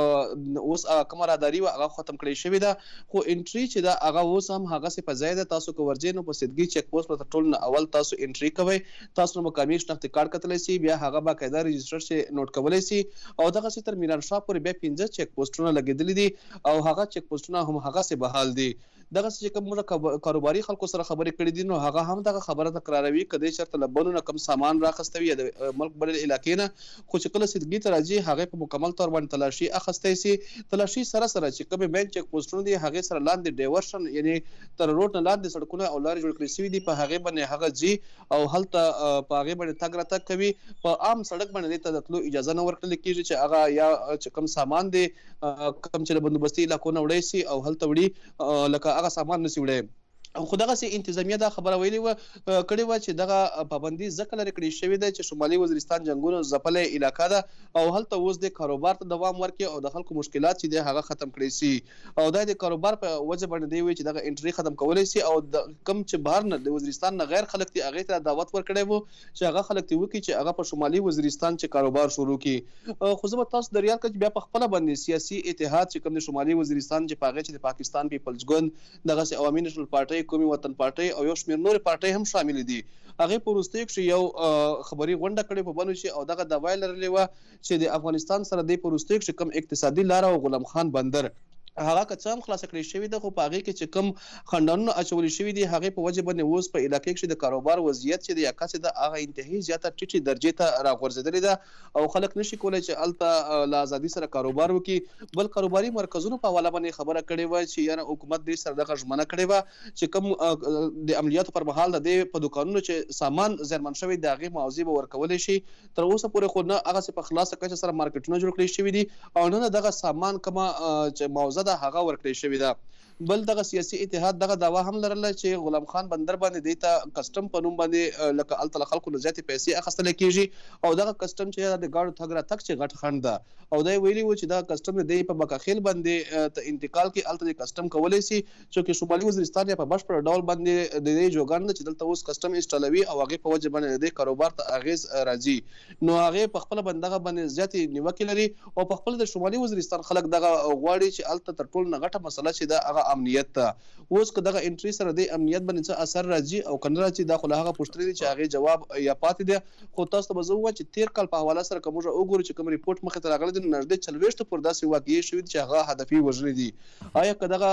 چې اوس کومه راهداري وه هغه ختم کړې شوې ده خو انټري چې ده هغه اوس هم هغسې په ځای ده. تاسو که ورځئ نو په سیدګي چیک پوسټ به تر ټولو نه اول تاسو انټري کوئ تاسو نو مقامي شناختي کارت کتلی شي بیا هغه باقاعده رجسټر شي نوټ کولی شي او دغسې تر میرانشاه پورې بیا پنځه چیک پوسټونه لګېدلي دي او هغه چیک پوسټونه هم هغسې بحال دي. دغسې چې کوم موږ کاروباري خلکو سره خبرې کړې دي نو هغه هم دغه خبره تکراروي که دی چېرته له بنو نه کوم سامان راخیستی وي یا د ملک بلې علاقې نه خو چې کله سیدګي ته راځي هغې په مکمل طور باندې تلاشي اخیستی سي. تلاشي سره سره چې کومې مین چیک پوسټونه دي هغې سره لاندې ډیورشن یعنې تر روډ نه لاندې سړکونه او لارې جوړ کړې شوي دي په هغې باندې هغه ځي او هلته په هغې باندې تګ راتګ کوي. په عام سړک باندې دې ته د تلو اجازه نه ورکړل کېږي چې هغه یا چې کوم سامان دی کوم چې له بندوبستي علاقو نه وړی سي او هلته وړي لکه هغه سامان نسي وړی. خو دغسې انتظامیه دا خبره ویلې وه کړې وه چې دغه پابندي ځکه لرې کړې شوې ده چې شمالي وزیرستان جنګونو ځپلی علاقه ده او هلته اوس د کاروبار ته دوام ورکړي او د خلکو مشکلات چې دی هغه ختم کړی سي او دا د کاروبار په وجه باندې دی وایي چې دغه انټري ختم کولی سي او د کوم چې بهر نه د وزیرستان نه غیر خلک دي هغې ته دعوت ورکړی و چې هغه خلک ته وکړي چې هغه په شمالي وزیرستان چې کاروبار شروع کړي. خو زه به تاسو در یاد کړم چې بیا په خپله باندې سیاسي اتحاد چې کوم د شمالي وزیرستان چې په هغې چې د پاکستان پیپلز ګوند دغسې عوامي نیشنل پارټۍ قومي وطن پارټۍ او یو شمېر نورې پارټۍ هم شامل دي. هغې په وروستیو کښې یو خبري غونډه کړې په بنو چې او دغه دعوا یې لرلې وه چې د افغانستان سره دی په وروستیو کښې کوم اقتصادي لاره او غلام خان بندر هغه که څه هم خلاصه کړې شوې ده خو په هغې کې چې کوم خنډانونه اچولي شوي دي هغې په وجه باندې اوس په علاقې کښې د کاروبار وضعیت چې دی یا کسې ده هغه انتهایي زیاته ټیټې درجې ته راغورځېدلې ده او خلک نشي کولی چې هلته له ازادي سره کاروبار وکړي. بل کاروباري مرکزونو په حواله باندې خبره کړې وه چې یاره حکومت دې سره دغه ژمنه کړې وه چې کوم د عملیاتو پر مهال د دې په دوکانونو چې سامان زیانمن شوی د هغې معاوضې به ورکولی شي. تر اوسه پورې خو نه هغسې په خلاصه کچه سره مارکیټونه جوړ کړي شوي دي او نه دغه سامان کومه چې معاوضه ده هغه ورکړی شوې ده. بل دغه سیاسي اتحاد دغه دعوا هم لرله چې غلام خان بندر باندې دی ته کسټم په نوم باندې لکه هلته له خلکو نه زیاتې پیسې اخیستلی کېږي او دغه کسټم چې د ګاډو تګ راتګ چې غټ خنډ ده او دا یې ویلي وو چې دغه کسټم دی په بکاخیل باندې ته انتقال کې هلته د کسټم کولی شي چې شمالي وزیرستان یا په بشپړ ډول باندې د دې جوګان ده چې دلته اوس کسټم انسټالوي او هغې په وجه باندې د دې کاروبار ته اغېز راځي نو هغې په خپله باندې دغه باندې زیاتې نیوکې لري او په خپله د شمالي وزیرستان خلک دغه غواړي چې هلته تر ټولو نه غټه مسله چې ده هغه امنیت ته. اوس که دغه انټري سره د امنیت باندې څه اثر راځي او که نه راځي دا خو له هغه پوښتنې دي چې هغې جواب یا پاتې دی. خو تاسو ته به زه ووایم چې تېر کال په حواله سره که موږ وګورو چې کوم ریپورټ مخې ته راغلی دی نو نږدې څلوېښتو پورې داسې واقعې شوي دي چې هغه هدفي وژنې دي. آیا که دغه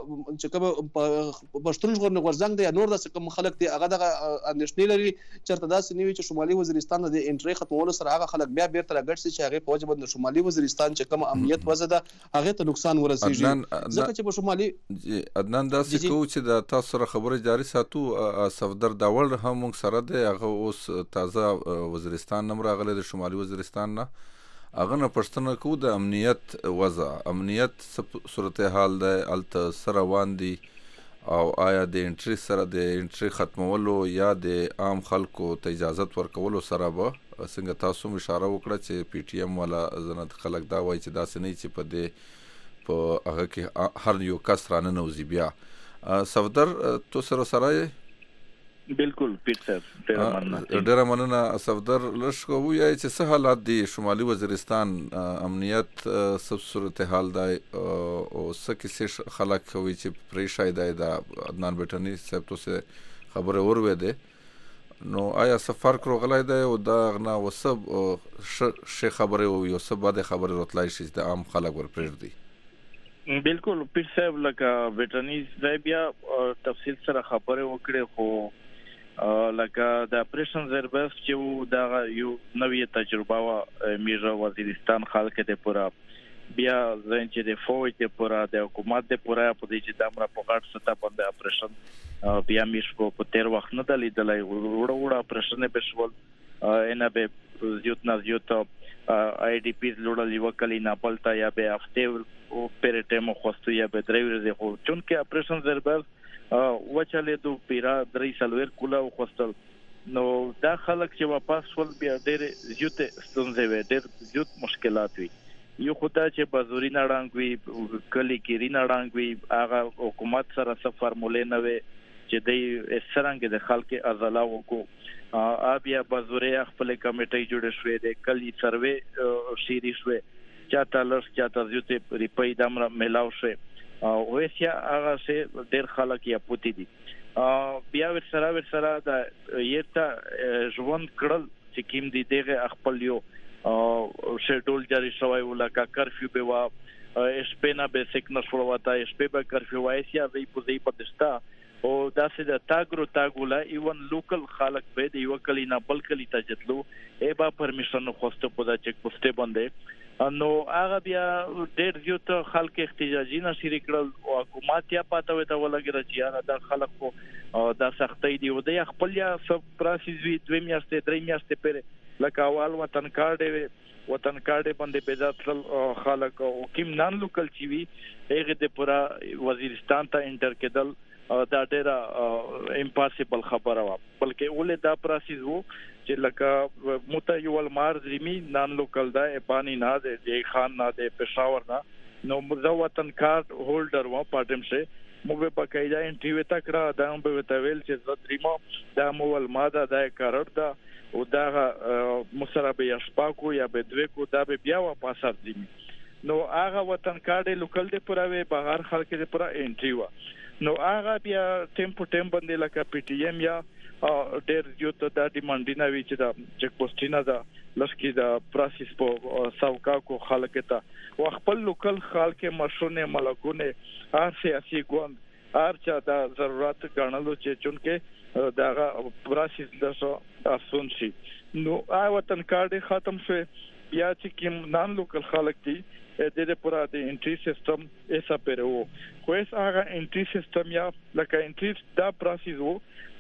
چې کوم پښتون ژغورنې غورځنګ دی یا نور داسې کوم خلک دي هغه دغه اندېښنې لري چېرته داسې نه وي چې شمالي وزیرستان د انټري ختمولو سره هغه خلک بیا بېرته راګډ شي چې هغې په وجه باندې د شمالي وزیرستان چې کوم امنیت وضع ده هغې ته نقصان ورسېږي ځکه چې په شمالي عدنان داسې کوو چې د تاسو سره خبرې جاري ساتو. صفدر داول هم موږ سره دی هغه اوس تازه وزیرستان نه راغلی د شمالي وزیرستان نه هغه نه پوښتنه کوو د امنیت وضع امنیت څه صورتحال دی هلته څه روان دي او آیا د انټري سره د انټري ختمولو یا د عام خلکو ته اجازت ورکولو سره به څنګه تاسو هم اشاره وکړه چې پی ټي ایم والا زنت خلک دا وایي چې داسې نه چې په دې په هغه کې هر یو کس راننوځي. بیا صفدر تو سره سره یې بالکل پیر صاحب ډیره مننه ډیره مننه صفدر لشکو وایي چې څه حالات دي شمالي وزیرستان امنیت سب صورتحال دی او څه کیسې خلک کوي چې پرې شاید دا عدنان بټنی صاحب تو سه خبره اوروي ده نو آیا څه فرق راغلی دی او دا غنا وسب شي خبره او یو څه بعد خبره راتلای شي د عام خلک ور پرېږدي بالکل پیر صاحب لکه ویټرنی ځای بیا تفصیل سره خبره وکړي خو لکه د اپریشن زربس چې دا یو نوې تجربه وا میرا وزیرستان خلک ته پورا بیا ځین چې د فوج ته پورا د حکومت ته پورا په دې چې د امر په غاټ ستا باندې اپریشن بیا میش په تیر وخت نه د لیدلای وړه وړه اپریشن به شول ان به زیوت نه زیوت آی ډی پی لوړل یو کلی نه پلتا یا به هفته او پر ټیمو خوستو یا به درې ورځې خو چونکه اپریشن زربس وچاله دو پیرا درې سلویر کولا خوستل نو دا خلک چې واپس ول بیا ډېر زیوت ستونزې وي ډېر زیوت مشکلات وي یو خدای چې بازوري نړانګ وي کلی کې ری نړانګ وي هغه حکومت سره څه فارمولې نه وي چې د سرنګ د خلک ازلا وکړو ا بیا بازوري خپل کمیټې جوړ شوې د کلی سروې شيري شوې چاته لږ چاته زیوت ریپای دمر ملاو شوې او وسیا هغه سه ډېر خلک یا پوتې دي بیا ور سره ور سره د یته ژوند کړل چې کیم دي دغه خپل یو شیډول جاری شوی ولکه کرفیو به وا اسپینا به سیکنس ولوتا اسپی به کرفیو وایسیا وی پوزي پدستا او داسې د تاګرو تاګولا ایون لوکل خلک به د یو کلی نه بل کلی ته جتلو ای با پرمیشن خوسته پودا چک پوسټه باندې نو هغه بیا ډېر زیات خلک احتجاجي نشری کړل او حکومت یا پاتې وته ولګره چې دا خلک کو دا سختۍ دی او د خپل یا سب پروسس وی دوه میاشتې درې میاشتې پره لکه اول وطن کارډ وطن کارډ باندې بيزاتل خلک او کیم نان لوکل چی وی هغه د پورا وزیرستان ته انټر کېدل دا ډېر امپاسیبل خبره وا بلکې ولې دا پروسس وو چې لکه مت یو مار زمي نان لوکل دا پانی نه د خان نه د پېښور نه نو مزه وطن کارت هولډر وا پاتم شه مو به پکایدا انټریو تا کړه دا هم به ویل چې زدریمو دا مول ماده دا کارت دا او دا مسره به یشپاکو یا به دوی کو دا به بیا واپس ارځي نو هغه وطن کارت لوکل د پراوي بهر خلک د پرا انټریو نو هغه بیا ټیمپو ټیم باندې لکه پی ټی ایم یا ډېر یو ته د ډیمانډینا وی چې د چک پوسټینا دا لشکې د پروسس په ساوکا کو خلک ته او خپل لوکل خلک مشونه ملکونه هر سیاسي ګوند هر چا دا ضرورت ګڼلو چې چونکه دا پروسس د سو اسون شي نو آ وطن کارت ختم شو بیا چې کوم نان لوکل خلک دي د دې پورا د انټری سیستم ایسا پیرو کویس هغه انټری سیستم یا لکه انټری دا پروسس وو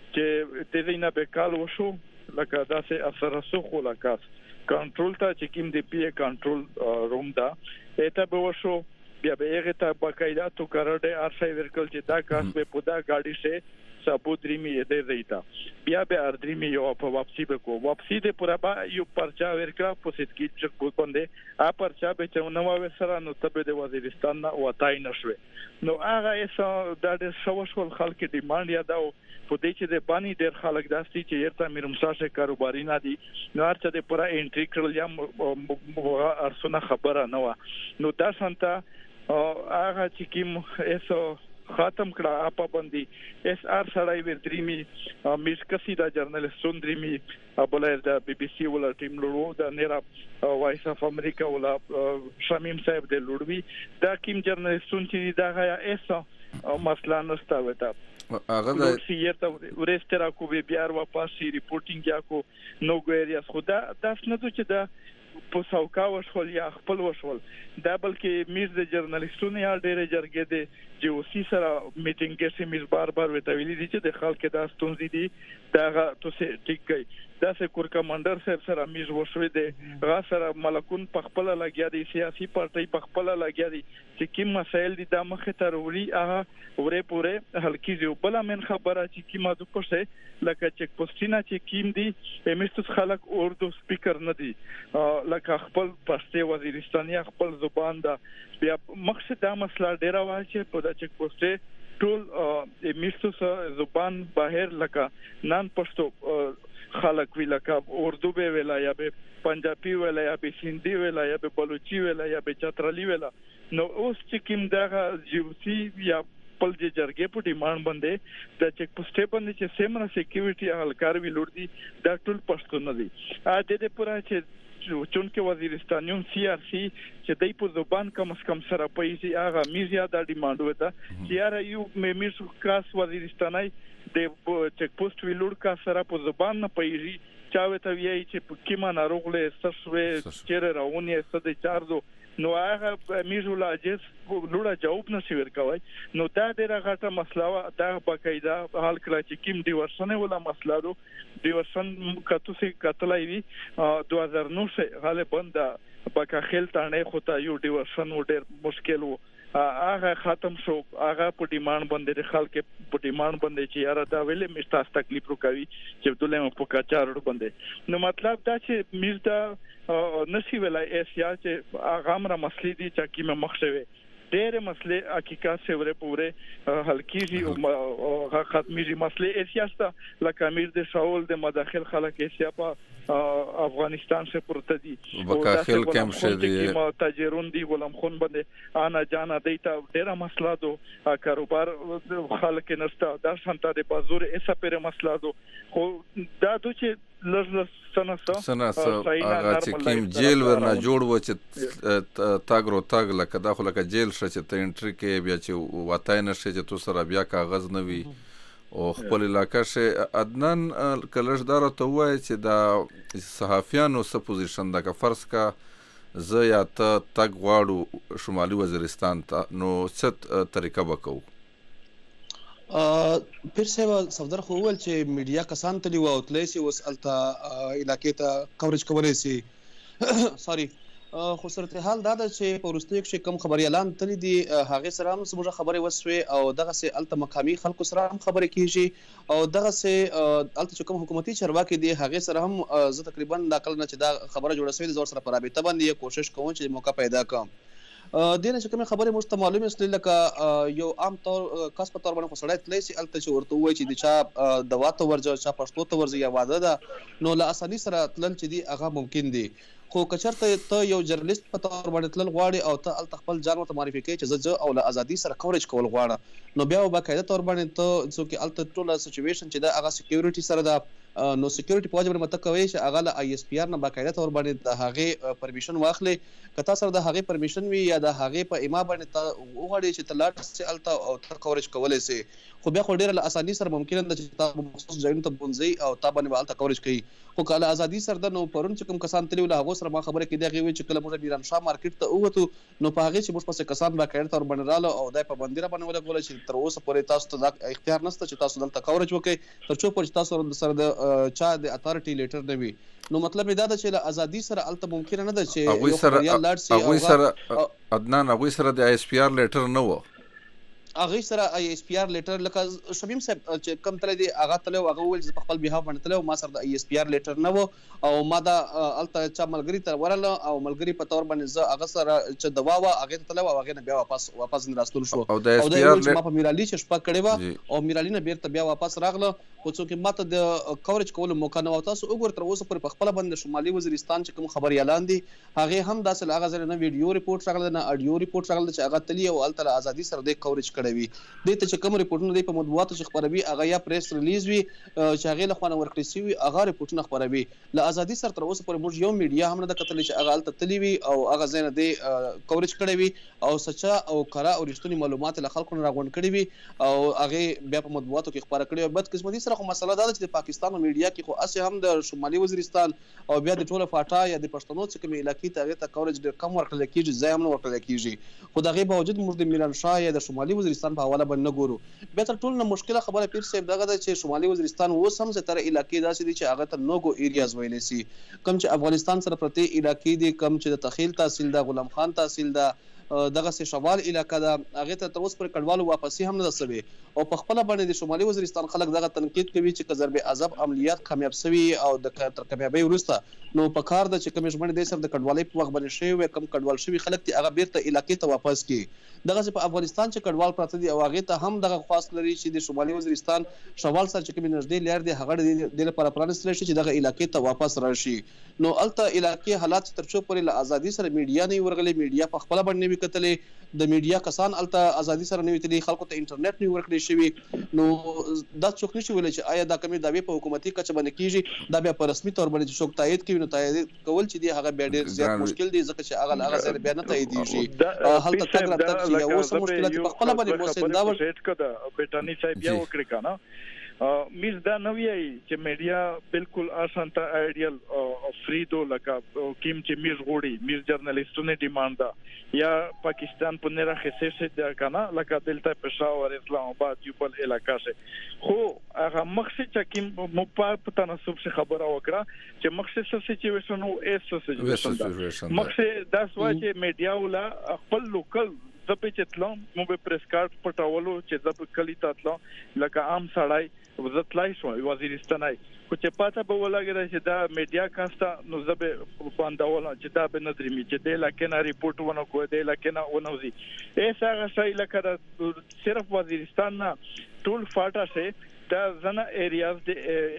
چې د دې نه به کال وشو لکه دا سه اثر سخو لکه کنټرول ته چې کوم دی پی کنټرول روم دا اته به وشو بیا به هغه ته باقاعده تو کارډه ارشای ورکل چې دا کاس به پودا گاډي شه سابودريمي دې دیتا بیا به اردريمي یو په واپسی به کو واپسی دې پورا با یو پرچا ورکړه په سید کې چې په باندې ا پرچا به چې نو وسره نو تبه د وزیرستان نه وتاي نشوي نو هغه ایسا د شوشول خلک ډیماند یا دا په دې چې د پانی ډېر خلک داسي چې یرته میرمساشه کاروباري نه دي نو ارته د پورا انټری کړل یا ارسونه خبره نه و نو دا سنتا هغه چې کوم ایسو ختم کړه اپا باندې اس ار سړای ور دریمي میس کسي دا جرنالستون دریمي ابولر دا بي بي سي ولا ټیم لورو دا نيرا وایس اف امریکا ولا شمیم صاحب د لوروي دا کیم جرنالستون چې دا غیا ایسا مسله نشته وتا هغه د سیرته ورسترا کو به بیا واپس ریپورتینګ یا کو نو ګوریا خدا داس نه چې دا په ساوکا وشول یا خپل وشول دا بلکې میز د جرنالستونو یا ډېر جرګې دي چې اوسې سره میټینګ کې سي میز بار بار وتاویلي دي چې د خلک دا ستونزې دي دا تاسو ټیک کوي دا سه کور کمانډر صاحب سره میز وشوي دي غا سره ملکون په خپل لګیا دي سیاسي پارټي په خپل لګیا دي چې کوم مسایل دي د مخه ته وروړي هغه ورې پوره حل کیږي بل من خبره چې کیما د کوڅه لکه چک پوسټینا چې کیم دي امیستوس خلک اردو سپیکر نه دي لکه خپل پښتو وزیرستاني خپل زبان دا بیا مقصد دا مسله ډیره وای چې په د چک پوسټه ټول میشتو زبان بهر لکه نان پښتو خلک وی لکه اردو به ویلا یا به پنجابي ویلا یا به سندي ویلا یا به بلوچي ویلا یا به چترالي ویلا نو اوس چې کوم دغه جیوسی یا خپل جرګې په ډیماند باندې د چک پوسټ باندې چې سیمه سکیورټي هلکار وی لور دي دا ټول پښتون دي ا دې د پورا چې چونکه وزیرستانیون سی آر سی چې دای په زبان کم از کم سره پیسې هغه میزیا د ډیماند وته چې یاره یو میمیسو کاس وزیرستانای د چک پوسټ وی لور کا سره په زبان نه پیږي چاوي ته وی چې په کیما ناروغله سسوي چیرې راونی ست چارزو نو هغه میزو لاجس لوړه جواب نشي ورکوي نو دا ډیره غټه مسله دا باقاعده حل کړی چې کیم دی ورسنه ولا مسله دو دی ورسن کتو سي کتلای وی دوه هزار نو سه غالبا د باکا خیل تانه خو ته یو دی ورسن ډیر مشکل وو هغه ختم شو هغه په ډیماند باندې خلک په ډیماند باندې چې یاره دا ویلې مستاس تکلیف وکوي چې دلته په کاچار باندې نو مطلب دا چې میزدا نشي ویلای ایسیا چې هغه امر مسلې دي چې کیمه مخشوي ډېر مسلې حقیقت سے ورې پورې حل کیږي او هغه ختميږي مسلې ایسیا ست لکه امیر د شاول د مداخل خلک ایسیا په افغانستان سے پورته دي وکاخل کم شه دي تاجرون دي غلام خون باندې انا جانا دیتا ډېر مسله دو کاروبار خلک نشته دا سنت د بازور ایسا پر مسله دو خو دا دو چې لږ سناسه سناسه هغه چې کیم جیل ورنه جوړ و چې تاګرو تاګ لکه دا خو لکه جیل شې چې ته انټری کې بیا چې واتای نه شې چې تو سره بیا کاغذ نه وي او خپل علاقه شې عدنان کلشدار ته وای چې دا صحافیانو څه پوزیشن دا که فرض کا زه یا ته تاګ غواړو شمالي وزیرستان ته نو څه طریقه وکړو پیر صاحب صفدر خو ول چې میډیا کسان تلی و او تلې سي وس التا علاقې ته کورج کولای سي سوري خو صورتحال دا ده چې په وروستیو کې کم خبري اعلان تللی دي هغه سره هم زموږ خبرې وسوي او دغه سي الته مقامي خلکو سره هم خبرې کیږي او دغه سي الته چې کوم حکومتي چارواکي دي هغه سره هم زه تقریبا دا کله نه چې دا خبره جوړه شوې د زور سره پرابطه باندې کوشش کوم چې موقع پیدا کوم دینه چې کومه خبره مست معلومه است لکه یو عام طور کس په تور باندې خو سړی تللی سي الته چې ورته وای چې د چا دوا ته ورځه چا پښتو ته ورځي یا واده ده نو له اساني سره تلل چې دی هغه ممکن دی خو کچرته ته یو جرنالست په تور باندې تلل غواړي او ته الته خپل ځان ته معرفي کوي چې زه او له ازادي سره کورج کول غواړم نو بیا باقاعده تور باندې ته څوک الته ټول سچويشن چې دا هغه سکیورټي سره دا نو سکیورټي په وجه باندې مت کوي چې هغه له آی اس پی آر نه باقاعده تور باندې د هغه پرمیشن واخلي کته سره د هغه پرمیشن وی یا د هغه په ایما باندې ته وغواړي چې تلاټ سي الته او ته کورج کولای سي خو بیا خو ډیره له اساني سره ممکن ده چې تاسو مخصوص ځایونو ته بونځي او تاسو باندې الته کورج کوي خو کله ازادي سره د نو پرون چې کوم کسان تللی له هغه سره ما خبره کې دی غوي چې کله موږ میران شاه مارکیټ ته ووتو نو په هغه چې موږ پسې کسان باقاعده تور باندې رااله او دای په بندیره باندې ولا ګول چې تر اوسه پورې تاسو ته اختیار نشته چې تاسو دلته کورج وکړي تر څو پورې تاسو سره د چا د اتارټي لیټر نه وي نو مطلب دا ده چې له ازادي سره الته ممکن نه ده چې یو خبريال لاړ سي هغه سره عدنان هغه سره د آی اس پی آر لیټر نه و هغه سره آی اس پی آر لیټر لکه شمیم صاحب چې کم تل دی هغه تل هغه ول چې خپل بها باندې تل ما سره د آی اس پی آر لیټر نه و او ما دا الته چا ملګری تر ورل او ملګری په تور باندې زه هغه سره چې دوا وا هغه تل او هغه نه بیا واپس واپس نه راستول شو او د آی اس پی آر ما په میرالي چې شپه کړې و او میرالي نه بیرته بیا واپس راغله خو څوک ماته د کورج کولو موقع نه و تاسو وګور تر اوسه پر خپل باندې شمالي وزیرستان چې کوم خبري اعلان دي هغه هم داسې هغه زره نه ویډیو ریپورت راغله نه اډیو ریپورت راغله چې هغه تلی او الته ازادي سره د کورج کړی وي د ته چې کوم ریپورتونه دی په مطبوعاتو چې خبروي هغه یا پریس ریلیز وي چې هغه له خوانه ورکړي سي وي هغه ریپورتونه خبروي له ازادي سره تر اوسه پر موږ یو میډیا هم نه د کتل چې هغه الته تلی وي او هغه زینه دی کورج کړی وي او سچا او کرا او رښتونی معلومات له خلکو راغونډ کړي وي او هغه بیا په مطبوعاتو کې خبره کړي او بد قسمتي سره خو مسله دا ده چې د پاکستان میډیا کې خو اسه هم د شمالي وزیرستان او بیا د ټوله فاټا یا د پښتنو څخه کومه علاقې ته هغه ته کورج ډیر کم ورکړل کیږي ځای هم نه ورکړل کیږي خو دغه باوجود موږ د میران شاه یا د شمالي وزیرستان په حواله باندې ګورو بیا تر ټولو مشکله خبره پیر صاحب دغه ده چې شمالي وزیرستان اوس هم زه تر علاقې داسې دي چې هغه ته نوګو ایریاز ویل سي کم چې افغانستان سره پرته علاقې دي کم چې د تخیل تحصیل دا غلام خان تحصیل دا دغه سه شوال علاقہ دا هغه ته تر اوسه پر کډوالو واپسی هم نه رسوي او په خپل باندې د شمالي وزیرستان خلک دغه تنقید کوي چې ضرب عذاب عملیات کامیاب شوي او د تر کامیابی وروسته نو په کار د چې کوم ژمنې د سر د کډوالۍ په وخت باندې شوی کم کډوال شوی خلک ته هغه بیرته علاقې ته واپس کی دغه په افغانستان چې کډوال پراته دي او هغه ته هم دغه خاص لري چې د شمالي وزیرستان شوال سره چې کوم نږدې لار دی هغه د لپاره پرانستل شي چې دغه علاقې ته واپس راشي نو الته علاقې حالات تر څو پورې له ازادي سره میډیا نه ورغلي میډیا په خپل باندې وی کتلې د میډیا کسان الته ازادي سره نه ویتلي خلکو ته انټرنیټ نه ورکړي شوی نو دا څوک نشي ویل چې آیا دا کومې داوی په حکومتي کچه باندې کیږي دا بیا په رسمي تور باندې څوک تایید کوي نو تایید کول چې دی هغه بیا ډیر زیات مشکل دی ځکه چې هغه هغه ځای بیا نه تاییدېږي هلته تک راتګ چې یو څه مشکلات په خپل باندې موسم دا ورټ کړه بیٹانی صاحب بیا وکړي کنه میز دا نو وی چې میډیا بالکل آسانه آیډیل فریدو لکه کیم چې میز غوړي میز جرنالیستونه ډیماند یا پاکستان په نه راخې څه څه کنه لکه دلته پېښور اسلام آباد یو بل علاقہ څه خو هغه مخصوص چې کیم مو په تناسب څخه خبره وکړه چې مخصوص څه چې وسنو ایس څه مخصوص دا سوال چې میډیا ولا خپل لوکل زپې چتلم مو به پریس کارت پټاولو چې زپ کلی تاتلو لکه عام سړی وزتلای شو وزیرستانای خو چې پاته به ولګی چې دا میډیا کاستا نو زبه باندې چې دا به ندري می چې د لکه نه ریپورت ونه کوی د لکه نه ونوزي ایسا غشای لکه صرف وزیرستان نه ټول فاټا سه دا زنه ایریاز د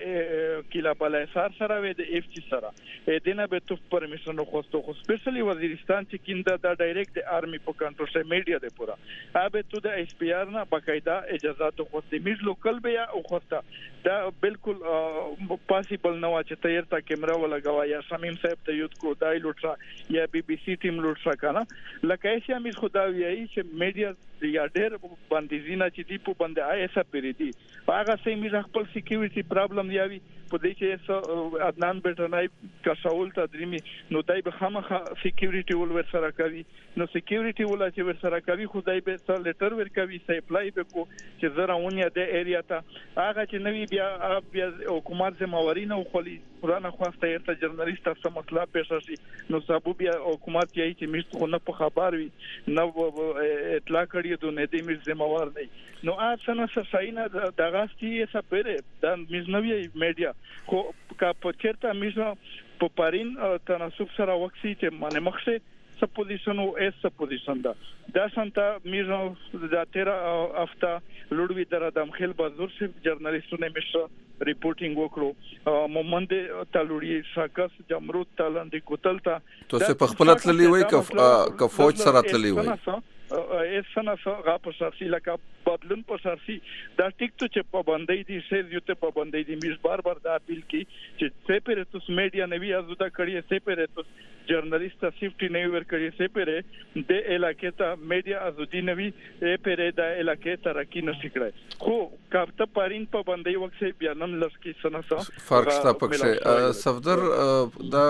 کلا بلایسار سره و د اف سی سره د نه به تو پرمیشن خوستو خو سپیشلی وزیرستان چې کیندا دا ډایرکټ د آرمی په کنټرول سره میډیا د پورا اوبه تو د ایس پی آر نه باقاعده اجازهات خوستي میز لوکل بیا او خوستا دا بالکل پاسیبل نه و چې تیر تا کیمرا ولګوا یا شمیم صاحب ته یوت کو دای لوټرا یا بي بي سي ټیم لوټرا کنه لکه ایسیا میز خدا ویایي چې میډیا یا ډېر باندې زینا چې دی په باندې آی اس پی دی هغه سیمه خپل سکیورټي پرابلم یاوي په دې چې عدنان بیٹنای کښول تدریمي نو دای به خامخا سکیورټي ول ور سره کوي نو سکیورټي ول چې ور سره کوي خدای به سره لیټر ور کوي سپلای به کو چې زراونیا د ایریا ته هغه چې نوی بیا بیا حکومت زمواري نه خولي قرآن خواسته یې جرنالیست سم مسله پېښ شي نو سبب بیا حکومت یې چې مست خو نه په خبر وي نو اطلاع کړی دوه نه دې مز زموار نه نو اڅنه ساينه د غاستي سپره د مزنوي میډیا خو کا په چیرته میزه په پارین تناسب سره وکسي چې معنی مخشه څه پوزیشن او اس څه پوزیشن دا دا سنتا میزه د تیرا افتا لوډوي در د مخل بازور سي جرنالیستونه مشه ریپورټینګ وکړو مومند تلوري شاکس جمرود تلند کوتلتا تو څه په خپل تللی وای ک فوج سره تللی وای اس سنه غا په شخصي لکه بدلون په شخصي دا ټیک ته چې پابندۍ دي سر یو ته پابندۍ دي میز بار بار دا اپیل کی چې سپیریټوس میډیا نوی ازودا کړی سپیریټوس جرنالیست سیفټي نه ور کړی سپیریټ د علاقې ته میډیا ازودي نوی پیره د علاقې ته راکی نه سکړای خو کارته پارین پابندۍ وکړي بیانم لسکی سنه فرق شته پکې صفدر دا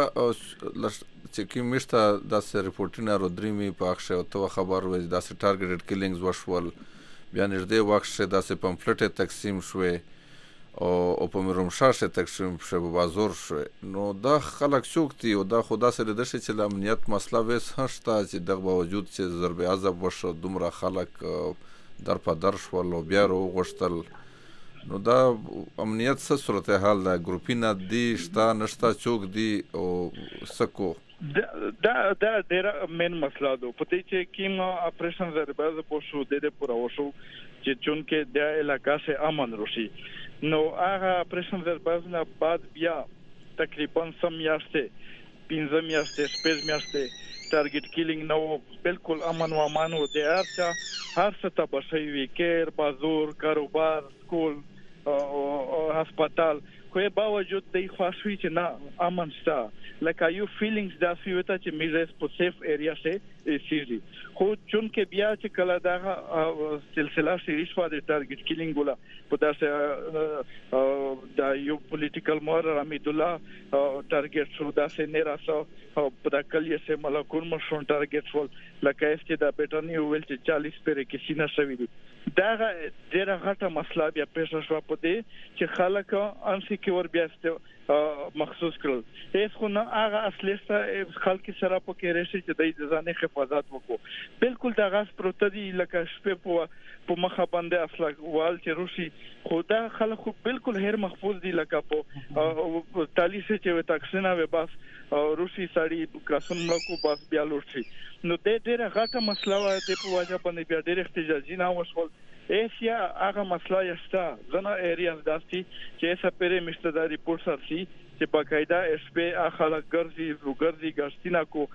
چې کی مشته داسې ریپورټونه رودريمي پاخشه او تو خبر وځي داسې ټارګټډ کیلینګز وشول بیا نږدې وخت داسې پمفلټ تقسیم شوه او او په مرومشاشه تقسیم شوه بازار شوه نو دا خلک څوک دي او دا خدا سره د شي چې امنیت مسله وس هشته چې د باوجود چې ضرب عذاب وشو دومره خلک در په در شول او بیا وغوښتل نو دا امنیت څه صورتحال ده ګروپینه دي شته نشته څوک دي او سکو دا دا ډېر مین مسله ده په دې چې کیم اپریشن زرباز په شو د دې پورا وشو چې چونکه د علاقې سه امن روشي نو هغه اپریشن زرباز نه بعد بیا تقریبا سم یاشته پنځم یاشته شپږ یاشته ټارګټ کیلینګ نو بالکل امن و امان و د هرچا هر څه ته بشوي کیر بازار کاروبار سکول او هسپتال خو باوجود د خواشوي چې نه امن شته لکه یو فیلینګز دا سویته چې میز په سیف ایریا سه سیزي خو چونکه بیا چې کله دا سلسله شری شو د ټارګټ کیلینګ ولا په داسه دا یو پولیټیکل مور حمید الله ټارګټ شو داسه نه راسو په دکلیه سه ملکون مشون ټارګټ شو لکه چې دا بیٹانی ویل چې چالیس پرې کې سینا شوی دي دا ډیره غټه مسله بیا پېښه شو په دې چې خلک انسیکیور بیا مخصوص کړل هیڅ خو نه هغه اصلي ست خلک سره په کې راشي چې د ځانې حفاظت وکړو بالکل دا غاس پروت دی لکه شپه په په مخه باندې اصله وال چې روشي خدا خلک خو بالکل هر محفوظ دی لکه په تالی سے چې تاکسینا و بس روشي ساړي قسم مکو بس بیا لوټي نو دې ډیره غټه مسله و ته په واجب باندې بیا ډیره احتجاجي نه وشول ایسیا هغه مسله یستا زنه ایریاز داسي چې ایسا پرې مشتدا ریپورت سرسي چې باقاعده اس پی اخلا ګرځي وګرځي ګرځینا کو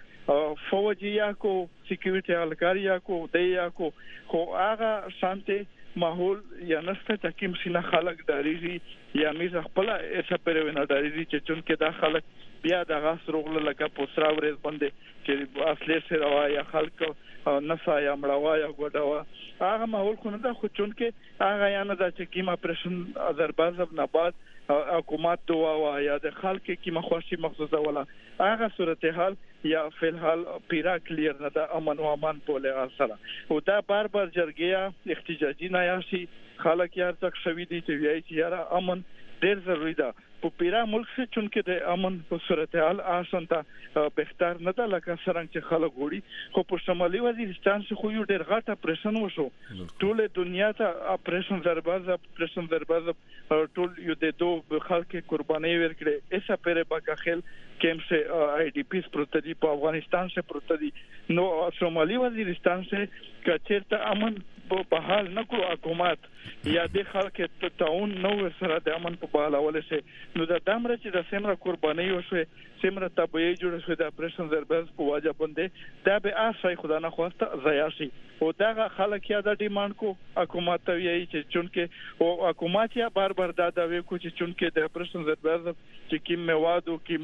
فوجي یا کو سکیورټي الکاریا کو دیا کو خو هغه شانته ماحول یا نسته چې کوم سینه خلک داریږي یا میز خپل ایسا پرې ونه داریږي چې چون کې دا خلک بیا د غاس روغله لکه پوسرا ورځ باندې چې اصلي سره یا خلک نسا یا مړوا یا ګډوا هغه ماحول خو نه دا خو چون کې هغه یا نه دا چې کیما پرشن آذربایجان نه بعد حکومت دوا وا یا د خلک کیما خوشي مخصوصه ولا هغه صورتحال یا فی الحال پیرا کلیر نه دا امن او امان په لغه سره او دا بار بار جرګیا احتجاجي نه یاشي خلک یار تک شوی دي چې وایي چې یاره امن ډیر ضروری ده په پیرا ملک څخه چونکه د امن په صورتحال آسانه بهتر نه ده لکه څنګه چې خلک غوړي خو په شمالي وزیرستان څخه خو یو ډیر غټ اپریشن وشو ټول دنیا ته اپریشن درباز اپریشن درباز ټول یو د دوه خلک قرباني ورکړي ایسا پره باکخل کیم سے آئی ڈی پیز پروتدی په افغانستان سے پروتدی نو شمالي وزیرستان سے کچرته امن په حال نکو حکومت یا د خلک ته تعاون نو سره د امن په بالول شي نو د دامره چې د سیمره قرباني وشوي سیمره تبعی جوړ شوی د اپریشن درباز په واجب باندې دا به آسای خدا نه خواسته ضایع او دا خلک یا د ډیماند کو حکومت ته وی چې چونکه او حکومت یا بار بار دا دا وی کو چې چونکه د اپریشن درباز چې کیم موادو کیم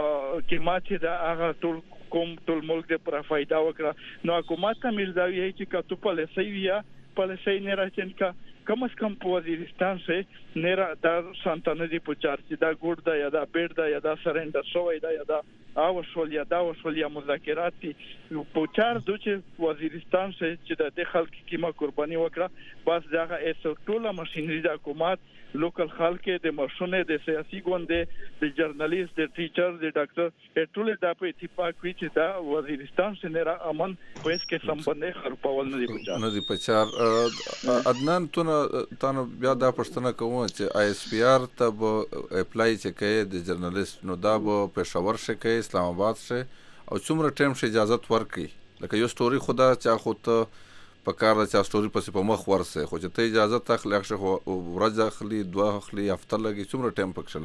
کیمات دا هغه ټول کوم ټول ملک د پر فائدہ وکړه نو حکومت ته مرزاوی چې کا تو پالیسي یا پالیسي نه راچن کا کم از کم په وزیرستان سے نرا دا سانتانه دی په چارچ دا ګور دا یا دا بیډ دا یا دا سرندر شوی دا یا دا او شول یا دا وشول یا مذاکرات دي په چار دوچ وزیرستان سے چې د خلک کیما قرباني وکړه بس داغه ایسو ټوله ماشينري د حکومت لوکل خلک د مرشونه د سیاسي ګوندې د جرنالیست د ټیچر د ډاکټر ټول د په اتفاق وی چې دا وزیرستان سے نه امن پوهس کې سمبندې خرپول نه دی پچار نه دی پچار عدنان تو تاسو بیا دا پښتنه کوم چې آی اس پی آر ته اپلای چې کوي د جرنالیست نو دا به پېښور شي اسلام آباد شه او څومره ټایم شي اجازه ورکړي لکه یو سټوري خدا چا خو ته په کار دا چا سټوري پسې په مخ ورسه خو چې ته اجازه تخلي اخشه خو ورځ اخلي دوه اخلي هفته لګي څومره ټایم پکښه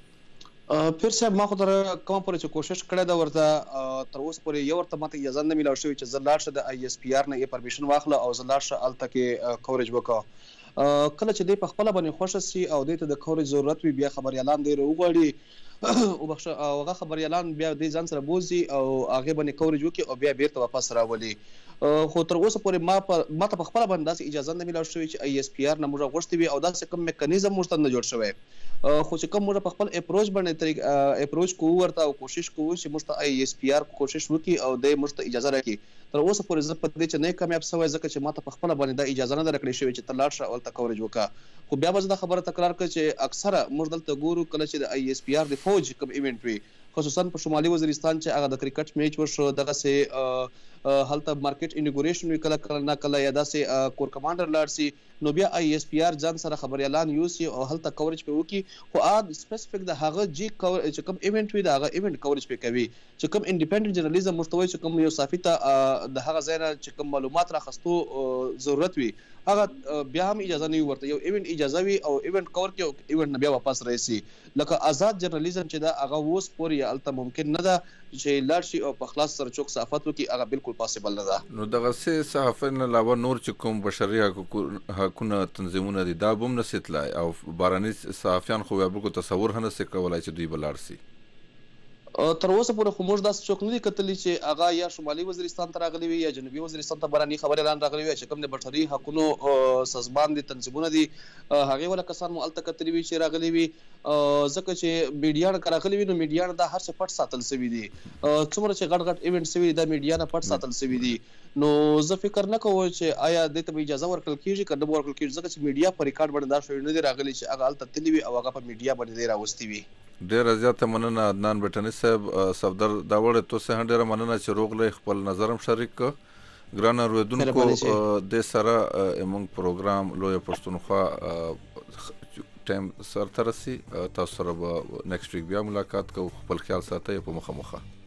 لګي پیر صاحب ما خو در کوم پرې چې کوشش کړې دا ورته تر اوسه پورې یو ورته ماته اجازه نه ملو شوی چې زلاړ شه د آی اس پی آر نه یې پرمیشن واخله او زلاړ شه الته کې کوریج وکړه کله چې دې په خپل باندې خوشا سي او دې ته د کوریج ضرورت وي بیا خبر اعلان دی وروغړي او بخښه هغه خبر اعلان بیا دې ځان سره بوزي او هغه باندې کوریج وکي او بیا بیرته واپس راولي خو تر اوسه پورې ما په ما ته په خپل باندې داسې اجازه نه ملو شوی چې آی اس پی آر نه موږ غوښتي وي او داسې کوم میکانیزم موږ نه جوړ شوی خو چې کوم موږ په خپل اپروچ باندې طریق اپروچ کوو ورته او کوشش کوو چې موږ آی اس پی آر کوشش وکي او د موږ ته اجازه راکړي تر اوسه پورې زه په دې چې نه کامیاب شوی ځکه چې ما ته په خپل باندې د اجازه نه درکړې شوی چې تلاړ شه او تکورج وکا خو بیا به دا خبره تکرار کړ چې اکثره موږ دلته ګورو کله چې د آی اس پی آر د فوج کوم ایونت وي خصوصا په شمالي وزیرستان چې هغه د کرکټ میچ وشو دغه سه هلته مارکیټ انګوریشن وکړه کله نه کله یا داسې کور کمانډر لارسي نو بیا آی اس پی آر ځان سره خبر اعلان یوسي او هلته کوریج په وکي خو ا سپیسیفیک د هغه جی چې کوم ایونت وي د هغه ایونت کوریج په کوي چې کوم انډیپندنت جرنالیزم مستوي چې کوم یو صافي ته د هغه ځای نه چې کوم معلومات راخستو ضرورت وي هغه بیا هم اجازه نه ورته یو ایونت اجازه وي او ایونت کور کې او ایونت بیا واپس راسي لکه آزاد جرنالیزم چې دا هغه ووس پورې الته ممکن نه ده چې لارشي او په خلاص سره چوک صحافت وکي هغه بالکل پاسبل نه ده نو دغه سه صحافت نه علاوه نور چې کوم بشري حقوقونه تنظیمونه دي دا بم نه ستلای او باراني صحافیان خو بالکل تصور نه سي کولای چې دوی بلارسي تر اوسه پورې خو موږ داسې څوک نه دي کتلی چې هغه یا شمالي وزیرستان ته راغلي وي یا جنوبي وزیرستان ته باراني خبر اعلان راغلی وي چې کوم د بشري حقوقو سازمان دي تنظیمونه دي هغه ولا کسان مو الته کتلی وي چې راغلي وي ځکه چې میډیا راغلي وي نو میډیا دا هر څه پټ ساتل سوي دي څومره چې غټ غټ ایونت سوي دا میډیا نه پټ ساتل سوي دي نو زه فکر نه کوم چې آیا د ته اجازه ورکړل کیږي کنه ورکړل کیږي ځکه چې میډیا په ریکارډ باندې دا شوی نه دی راغلی چې هغه الته تللی وي او هغه په میډیا باندې راوستي وي. ډېره زیاته مننه عدنان بټني صاحب. صفدر دا وړه تو سه ډېره مننه چې روغله خپل نظرم شریک ک ګران اوریدونکو د سره موږ پروګرام لوی پښتونخوا ټایم سر ترسي تاسو سره به نیکسټ ویک بیا ملاقات کوو. خپل خیال ساتئ په مخه مخه.